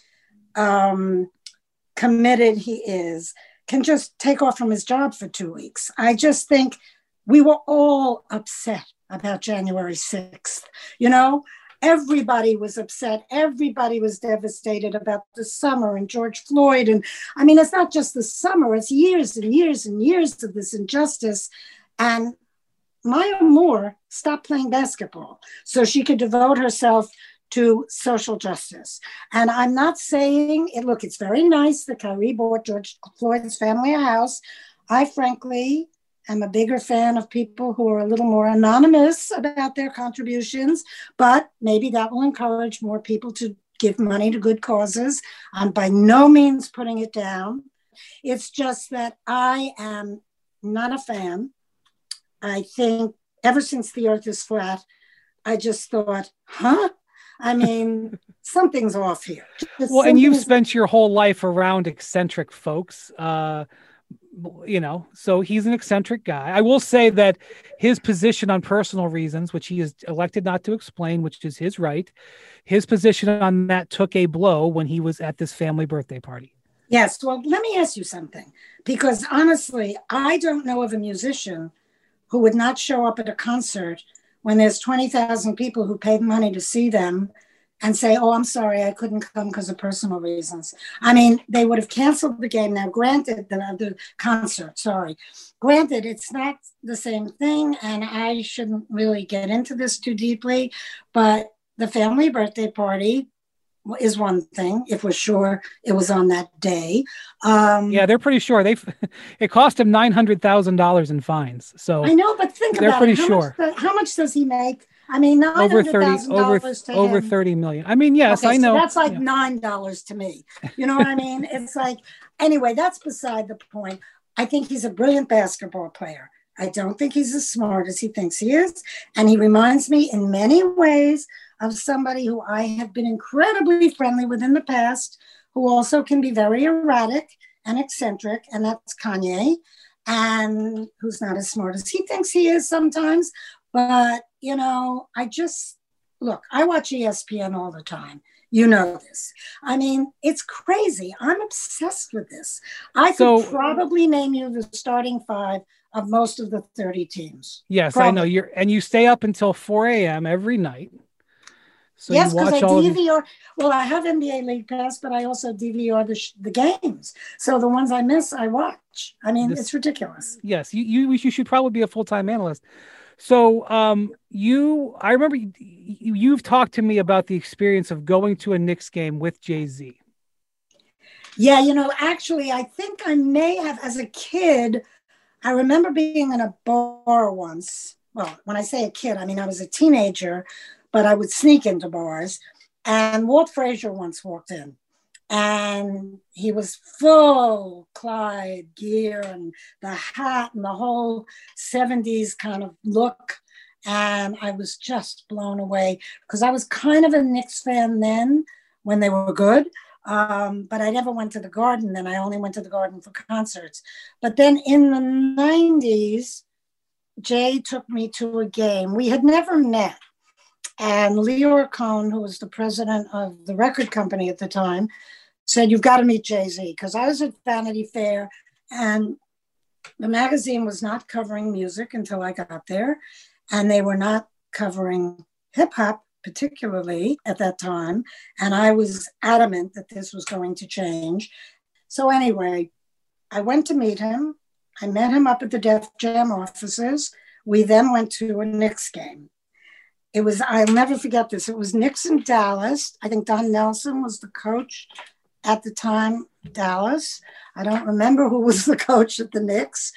committed he is, can just take off from his job for 2 weeks. I just think we were all upset about January 6th. Everybody was upset. Everybody was devastated about the summer and George Floyd. And I mean, it's not just the summer, it's years and years and years of this injustice. And Maya Moore stopped playing basketball so she could devote herself to social justice. And I'm not saying it. Look, it's very nice that Kyrie bought George Floyd's family a house. I frankly am a bigger fan of people who are a little more anonymous about their contributions, but maybe that will encourage more people to give money to good causes. I'm by no means putting it down. It's just that I am not a fan. I think ever since the earth is flat, I just thought, I mean, something's off here. Well, and you've spent your whole life around eccentric folks, so he's an eccentric guy. I will say that his position on personal reasons, which he is elected not to explain, which is his right, his position on that took a blow when he was at this family birthday party. Yes. Well, let me ask you something, because honestly, I don't know of a musician who would not show up at a concert when there's 20,000 people who paid money to see them and say, oh, I'm sorry, I couldn't come because of personal reasons. I mean, they would have canceled the game. Now, granted, the concert, granted, it's not the same thing, and I shouldn't really get into this too deeply, but the family birthday party is one thing, if we're sure it was on that day. Yeah, they're pretty sure. It cost him $900,000 in fines. So I know, but think about it. They're pretty sure. How much does he make? I mean, $900,000 over 30 million. I mean, yes, okay, I know. So that's like $9 to me. You know what I mean? It's like, anyway, that's beside the point. I think he's a brilliant basketball player. I don't think he's as smart as he thinks he is. And he reminds me in many ways of somebody who I have been incredibly friendly with in the past, who also can be very erratic and eccentric, and that's Kanye, and who's not as smart as he thinks he is sometimes. But, you know, look, I watch ESPN all the time. You know this. I mean, it's crazy. I'm obsessed with this. I could probably name you the starting five of most of the 30 teams. Yes, probably. I know. You stay up until 4 a.m. every night. So yes, because I DVR. Well, I have NBA League Pass, but I also DVR the games. So the ones I miss, I watch. I mean, it's ridiculous. Yes, you should probably be a full-time analyst. So I remember you've talked to me about the experience of going to a Knicks game with Jay-Z. Yeah, you know, actually, I think I may have, as a kid, I remember being in a bar once. Well, when I say a kid, I mean, I was a teenager, but I would sneak into bars. And Walt Frazier once walked in. And he was full Clyde gear and the hat and the whole 70s kind of look. And I was just blown away because I was kind of a Knicks fan then when they were good. But I never went to the Garden then. I only went to the Garden for concerts. But then in the 90s, Jay took me to a game. We had never met. And Leor Cohen, who was the president of the record company at the time, said, you've got to meet Jay-Z, because I was at Vanity Fair and the magazine was not covering music until I got there. And they were not covering hip hop particularly at that time. And I was adamant that this was going to change. So anyway, I went to meet him. I met him up at the Def Jam offices. We then went to a Knicks game. I'll never forget this. It was Knicks in Dallas. I think Don Nelson was the coach at the time, Dallas. I don't remember who was the coach at the Knicks.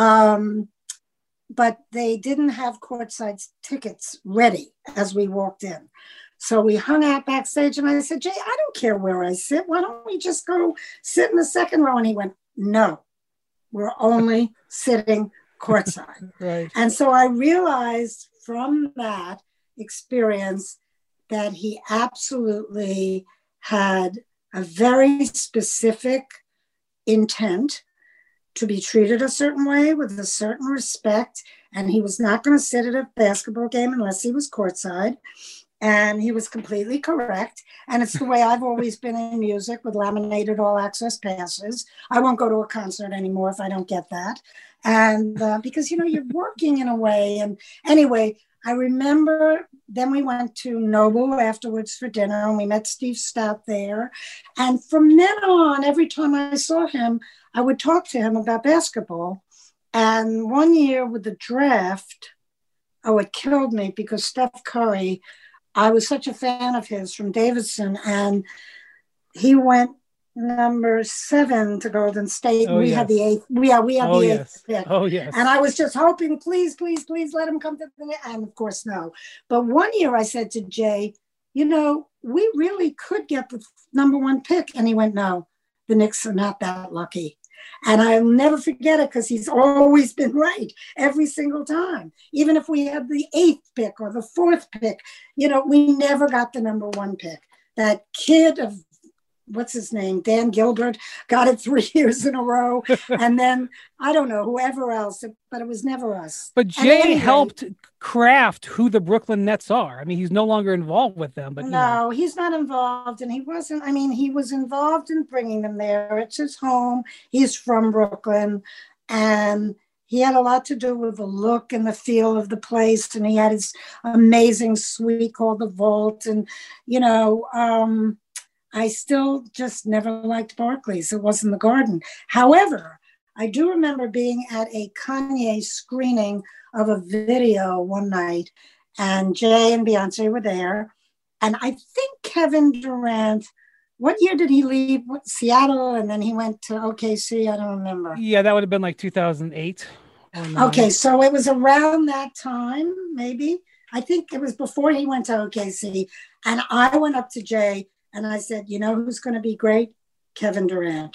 But they didn't have courtside tickets ready as we walked in. So we hung out backstage and I said, Jay, I don't care where I sit. Why don't we just go sit in the second row? And he went, no, we're only sitting courtside. Right. And so I realized from that experience that he absolutely had a very specific intent to be treated a certain way with a certain respect. And he was not going to sit at a basketball game unless he was courtside. And he was completely correct. And it's the way I've always been in music with laminated all access passes. I won't go to a concert anymore if I don't get that. And because, you know, you're working in a way. And anyway, I remember then we went to Noble afterwards for dinner and we met Steve Stout there. And from then on, every time I saw him, I would talk to him about basketball. And one year with the draft, it killed me because Steph Curry, I was such a fan of his from Davidson, and he went number 7 to Golden State. Oh, we yes. had the 8th. We had the 8th pick. Oh, yes. And I was just hoping, please, please, please let him come to the net. And of course, no. But one year I said to Jay, you know, we really could get the number 1 pick. And he went, no, the Knicks are not that lucky. And I'll never forget it because he's always been right every single time. Even if we had the 8th pick or the 4th pick, you know, we never got the number 1 pick. That kid of, what's his name? Dan Gilbert got it 3 years in a row. And then, I don't know, whoever else, but it was never us. But Jay helped craft who the Brooklyn Nets are. I mean, he's no longer involved with them. But no, he's not involved. And he wasn't, I mean, he was involved in bringing them there. It's his home. He's from Brooklyn. And he had a lot to do with the look and the feel of the place. And he had his amazing suite called the Vault. And, you know, I still just never liked Barclays. It wasn't the Garden. However, I do remember being at a Kanye screening of a video one night, and Jay and Beyonce were there. And I think Kevin Durant, what year did he leave? Seattle, and then he went to OKC? I don't remember. Yeah, that would have been like 2008. Okay, so it was around that time, maybe. I think it was before he went to OKC. And I went up to Jay and I said, you know who's going to be great? Kevin Durant.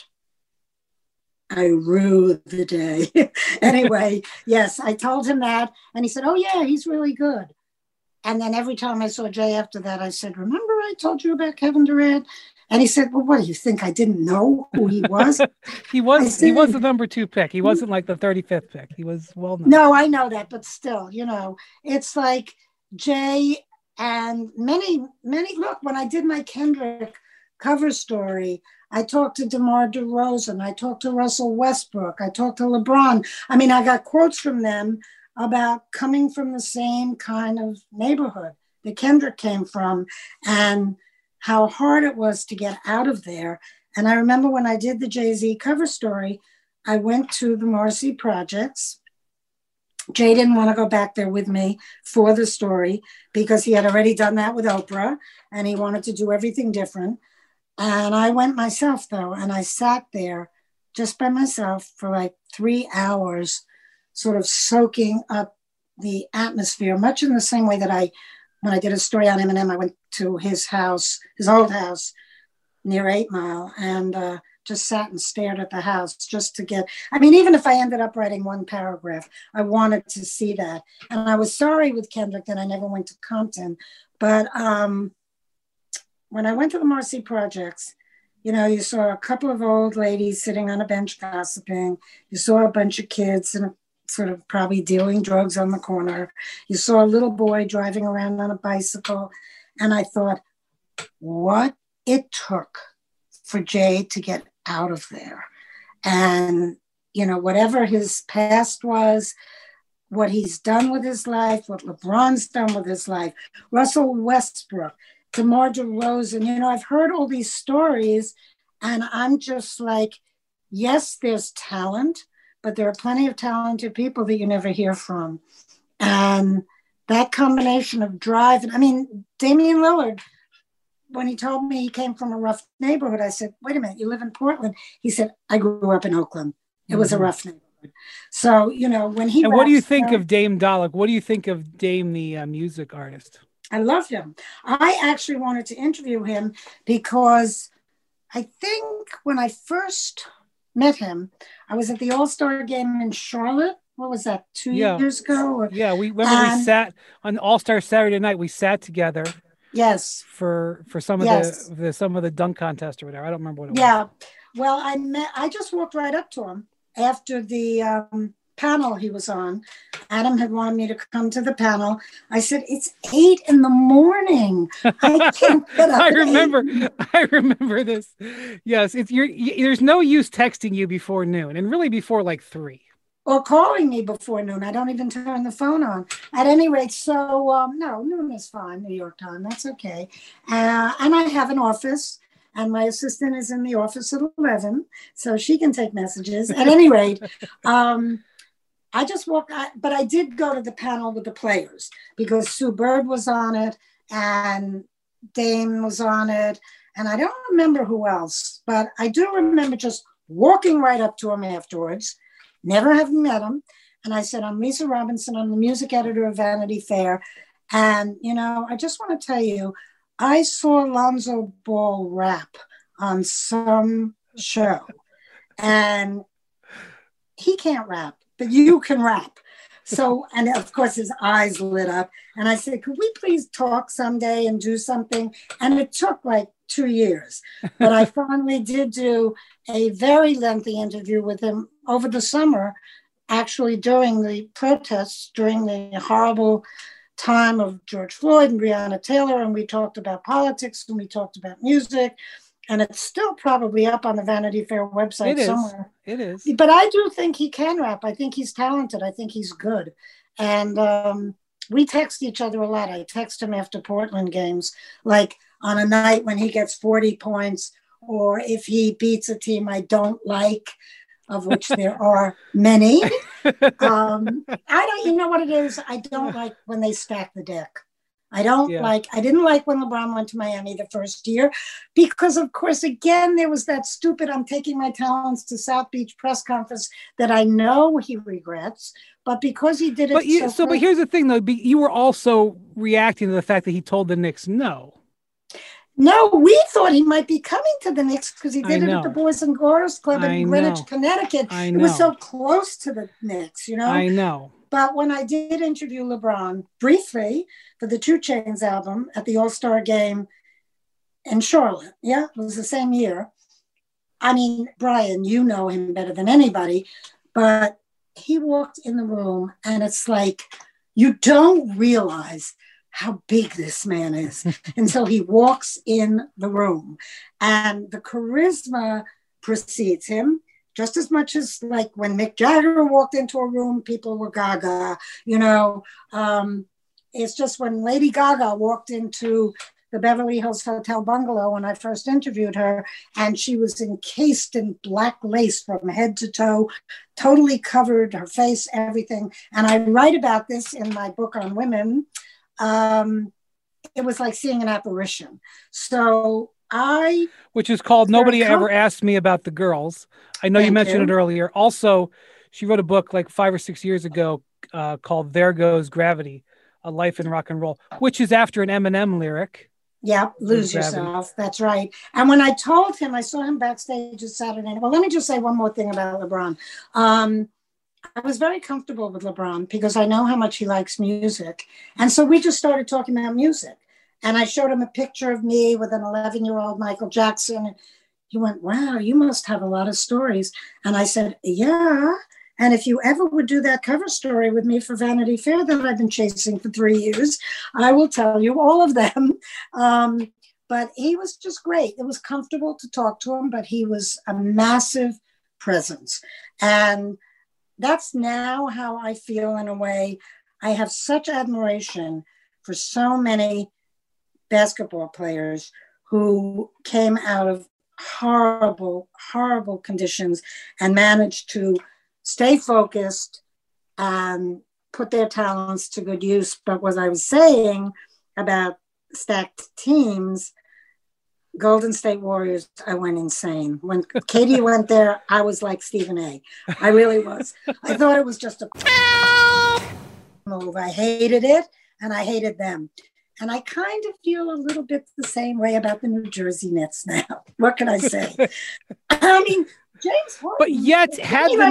I rue the day. Anyway, yes, I told him that. And he said, oh, yeah, he's really good. And then every time I saw Jay after that, I said, remember I told you about Kevin Durant? And he said, well, what do you think? I didn't know who he was? He was the number 2 pick. He wasn't like the 35th pick. He was well known. No, I know that, but still, it's like Jay and many, look, when I did my Kendrick cover story, I talked to DeMar DeRozan, I talked to Russell Westbrook, I talked to LeBron. I mean, I got quotes from them about coming from the same kind of neighborhood that Kendrick came from and how hard it was to get out of there. And I remember when I did the Jay-Z cover story, I went to the Marcy Projects. Jay didn't want to go back there with me for the story because he had already done that with Oprah and he wanted to do everything different. And I went myself though, and I sat there just by myself for like 3 hours, sort of soaking up the atmosphere, much in the same way that when I did a story on Eminem, I went to his house, his old house near 8 Mile, and just sat and stared at the house just to get, even if I ended up writing one paragraph, I wanted to see that. And I was sorry with Kendrick that I never went to Compton. But when I went to the Marcy Projects, you saw a couple of old ladies sitting on a bench gossiping. You saw a bunch of kids and sort of probably dealing drugs on the corner. You saw a little boy driving around on a bicycle. And I thought, what it took for Jay to get out of there. And, whatever his past was, what he's done with his life, what LeBron's done with his life, Russell Westbrook, DeMar DeRozan, I've heard all these stories and I'm just like, yes, there's talent, but there are plenty of talented people that you never hear from. And that combination of drive, Damian Lillard, when he told me he came from a rough neighborhood, I said, wait a minute, you live in Portland? He said, I grew up in Oakland. It was a rough neighborhood. So, when he... And what do you think of Dame Dolla? What do you think of Dame, the music artist? I love him. I actually wanted to interview him because I think when I first met him, I was at the All-Star game in Charlotte. What was that, 2 years ago? Yeah, we sat on All-Star Saturday night. We sat together. Yes. For some of the dunk contest or whatever. I don't remember what it was. Yeah. Well, I just walked right up to him after the panel he was on. Adam had wanted me to come to the panel. I said, it's 8 a.m. I can't get up. I remember this. Yes, there's no use texting you before noon, and really before like 3. Or calling me before noon. I don't even turn the phone on. At any rate, so no, noon is fine, New York time. That's okay. And I have an office, and my assistant is in the office at 11, so she can take messages. At any rate, I just walked, but I did go to the panel with the players because Sue Bird was on it, and Dame was on it, and I don't remember who else, but I do remember just walking right up to him afterwards. Never have met him. And I said, I'm Lisa Robinson. I'm the music editor of Vanity Fair. And, I just want to tell you, I saw Lonzo Ball rap on some show. And he can't rap, but you can rap. So, and of course his eyes lit up. And I said, could we please talk someday and do something? And it took like 2 years. But I finally did do a very lengthy interview with him over the summer, actually during the protests, during the horrible time of George Floyd and Breonna Taylor. And we talked about politics and we talked about music. And it's still probably up on the Vanity Fair website somewhere. It is. But I do think he can rap. I think he's talented. I think he's good. And we text each other a lot. I text him after Portland games, like on a night when he gets 40 points, or if he beats a team I don't like, of which there are many. You know what it is? I don't like when they stack the deck. I didn't like when LeBron went to Miami the first year because, of course, again, there was that stupid I'm taking my talents to South Beach press conference that I know he regrets, but because he did it. But here's the thing, though. You were also reacting to the fact that he told the Knicks no. No, we thought he might be coming to the Knicks because he did it at the Boys and Girls Club in Greenwich, Connecticut. It was so close to the Knicks, I know. But when I did interview LeBron briefly for the 2 Chainz album at the All-Star game in Charlotte. Yeah, it was the same year. I mean, Brian, you know him better than anybody, but he walked in the room and it's like, you don't realize how big this man is until he walks in the room. And the charisma precedes him just as much as like when Mick Jagger walked into a room, people were gaga, you know. It's just when Lady Gaga walked into the Beverly Hills Hotel bungalow when I first interviewed her, and she was encased in black lace from head to toe, totally covered her face, everything. And I write about this in my book on women. It was like seeing an apparition. So which is called Nobody Ever Asked Me About the Girls. I know you mentioned it earlier. Also, she wrote a book like 5 or 6 years ago called There Goes Gravity, A Life in Rock and Roll, which is after an Eminem lyric. Yeah, Lose Yourself. That's right. And when I told him, I saw him backstage at Saturday night. Well, let me just say one more thing about LeBron. I was very comfortable with LeBron because I know how much he likes music. And so we just started talking about music. And I showed him a picture of me with an 11-year-old Michael Jackson. He went, wow, you must have a lot of stories. And I said, yeah. And if you ever would do that cover story with me for Vanity Fair that I've been chasing for 3 years, I will tell you all of them. But he was just great. It was comfortable to talk to him, but he was a massive presence. And that's now how I feel in a way. I have such admiration for so many basketball players who came out of horrible, horrible conditions and managed to stay focused and put their talents to good use. But what I was saying about stacked teams, Golden State Warriors, I went insane. When Katie went there, I was like Stephen A. I really was. I thought it was just a move. I hated it, and I hated them. And I kind of feel a little bit the same way about the New Jersey Nets now. What can I say? I mean, James Harden. But yet, had the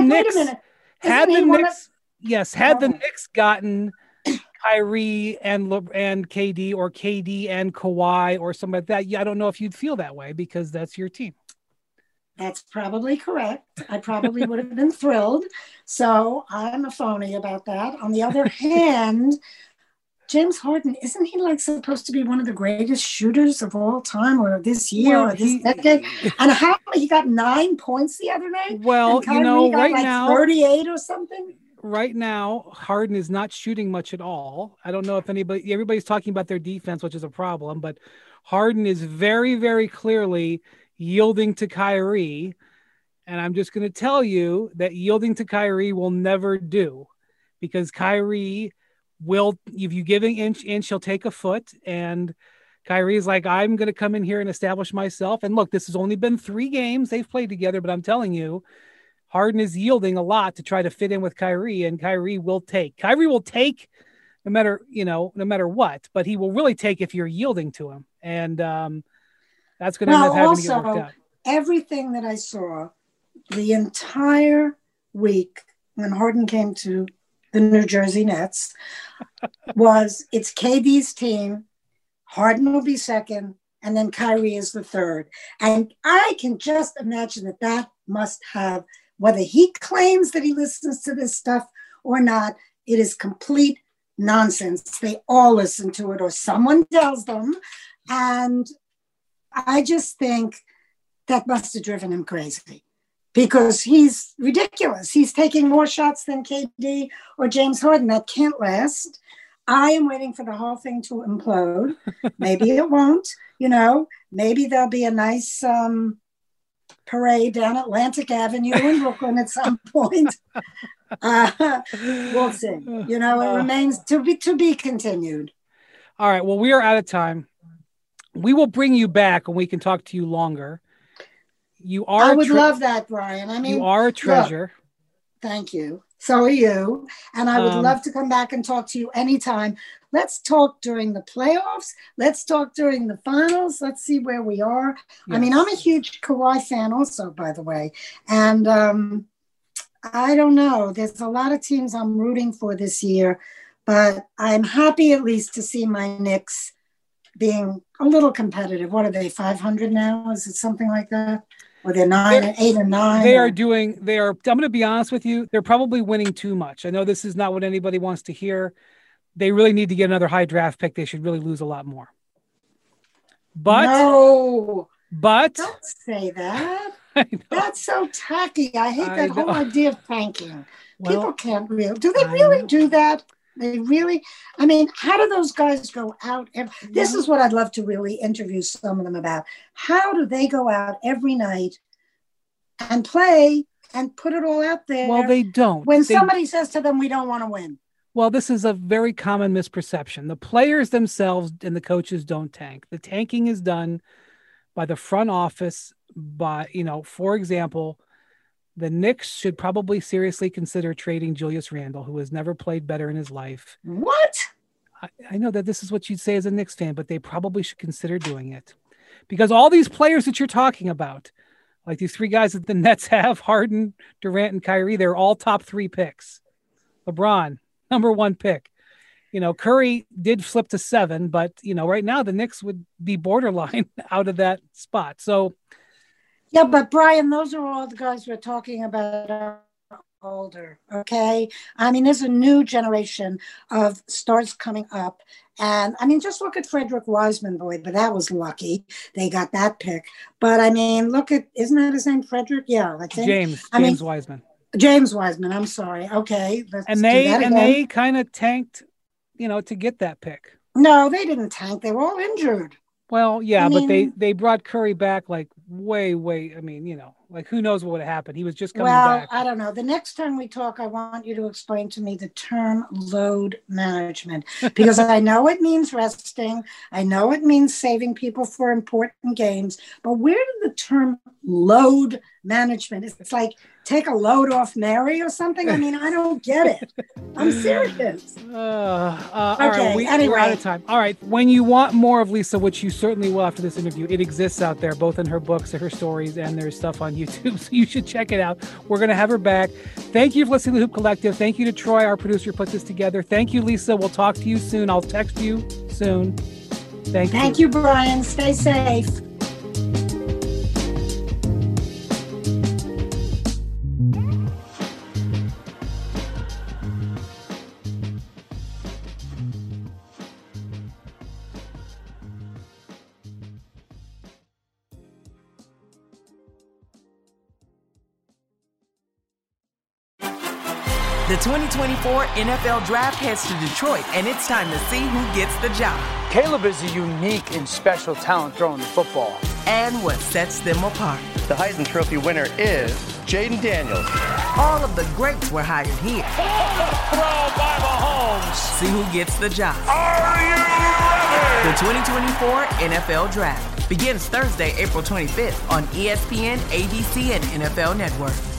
Knicks gotten Kyrie and KD, or KD and Kawhi or something like that, I don't know if you'd feel that way because that's your team. That's probably correct. I probably would have been thrilled. So I'm a phony about that. On the other hand, James Harden, isn't he like supposed to be one of the greatest shooters of all time, or this year, or this decade? And how he got 9 points the other night? Well, you know, right now 38 or something. Right now, Harden is not shooting much at all. I don't know if everybody's talking about their defense, which is a problem, but Harden is very, very clearly yielding to Kyrie. And I'm just going to tell you that yielding to Kyrie will never do, because Kyrie will, if you give an inch, he'll take a foot. And Kyrie's like, I'm going to come in here and establish myself. And look, this has only been 3 games they've played together, but I'm telling you, Harden is yielding a lot to try to fit in with Kyrie, and Kyrie will take no matter what, but he will really take if you're yielding to him. And that's going to end up having to get worked out. Everything that I saw the entire week when Harden came to the New Jersey Nets was, it's KD's team, Harden will be second, and then Kyrie is the third. And I can just imagine that must have, whether he claims that he listens to this stuff or not, it is complete nonsense. They all listen to it, or someone tells them. And I just think that must have driven him crazy, because he's ridiculous. He's taking more shots than KD or James Harden. That can't last. I am waiting for the whole thing to implode. Maybe it won't, maybe there'll be a nice parade down Atlantic Avenue in Brooklyn at some point. We'll see. It remains to be continued. All right. Well, we are out of time. We will bring you back and we can talk to you longer. I would love that, Brian. I mean, you are a treasure. Look, thank you. So are you. And I would love to come back and talk to you anytime. Let's talk during the playoffs. Let's talk during the finals. Let's see where we are. Yes. I mean, I'm a huge Kawhi fan also, by the way. And I don't know. There's a lot of teams I'm rooting for this year, but I'm happy at least to see my Knicks being a little competitive. What are they, 500 now? Is it something like that? Or they're 8 and 9? I'm going to be honest with you, they're probably winning too much. I know this is not what anybody wants to hear. They really need to get another high draft pick. They should really lose a lot more. But don't say that. That's so tacky. I hate that whole idea of tanking. People can't really. Do they really do that? They really? I mean, how do those guys go out? This is what I'd love to really interview some of them about. How do they go out every night and play and put it all out there? Well, they don't. When somebody says to them, we don't want to win. Well, this is a very common misperception. The players themselves and the coaches don't tank. The tanking is done by the front office. For example, the Knicks should probably seriously consider trading Julius Randle, who has never played better in his life. What? I know that this is what you'd say as a Knicks fan, but they probably should consider doing it. Because all these players that you're talking about, like these 3 guys that the Nets have, Harden, Durant, and Kyrie, they're all top 3 picks. LeBron, number 1 pick. Curry did flip to 7, but, right now the Knicks would be borderline out of that spot. So, yeah, but Brian, those are all the guys we're talking about are older, okay? I mean, there's a new generation of stars coming up. And, I mean, just look at Frederick Wiseman, boy, but that was lucky. They got that pick. But, I mean, isn't that his name, Frederick? Yeah, I think. James Wiseman. James Wiseman, I'm sorry. Okay. And they kind of tanked, to get that pick. No, they didn't tank. They were all injured. Well, yeah, but they brought Curry back like way. I mean, like who knows what would have happened? He was just coming back. Well, I don't know. The next time we talk, I want you to explain to me the term load management, because I know it means resting. I know it means saving people for important games. But where did the term load management? It's like take a load off Mary or something. I mean, I don't get it. I'm serious. All right, we're out of time. All right. When you want more of Lisa, which you certainly will after this interview, it exists out there, both in her books, her stories, and there's stuff on YouTube. So you should check it out. We're going to have her back. Thank you for listening to the Hoop Collective. Thank you to Troy, our producer, who put this together. Thank you, Lisa. We'll talk to you soon. I'll text you soon. Thank you, Brian. Stay safe. The 2024 NFL Draft heads to Detroit, and it's time to see who gets the job. Caleb is a unique and special talent throwing the football. And what sets them apart. The Heisman Trophy winner is Jaden Daniels. All of the greats were hired here. Throw by Mahomes. See who gets the job. Are you ready? The 2024 NFL Draft begins Thursday, April 25th on ESPN, ABC, and NFL Network.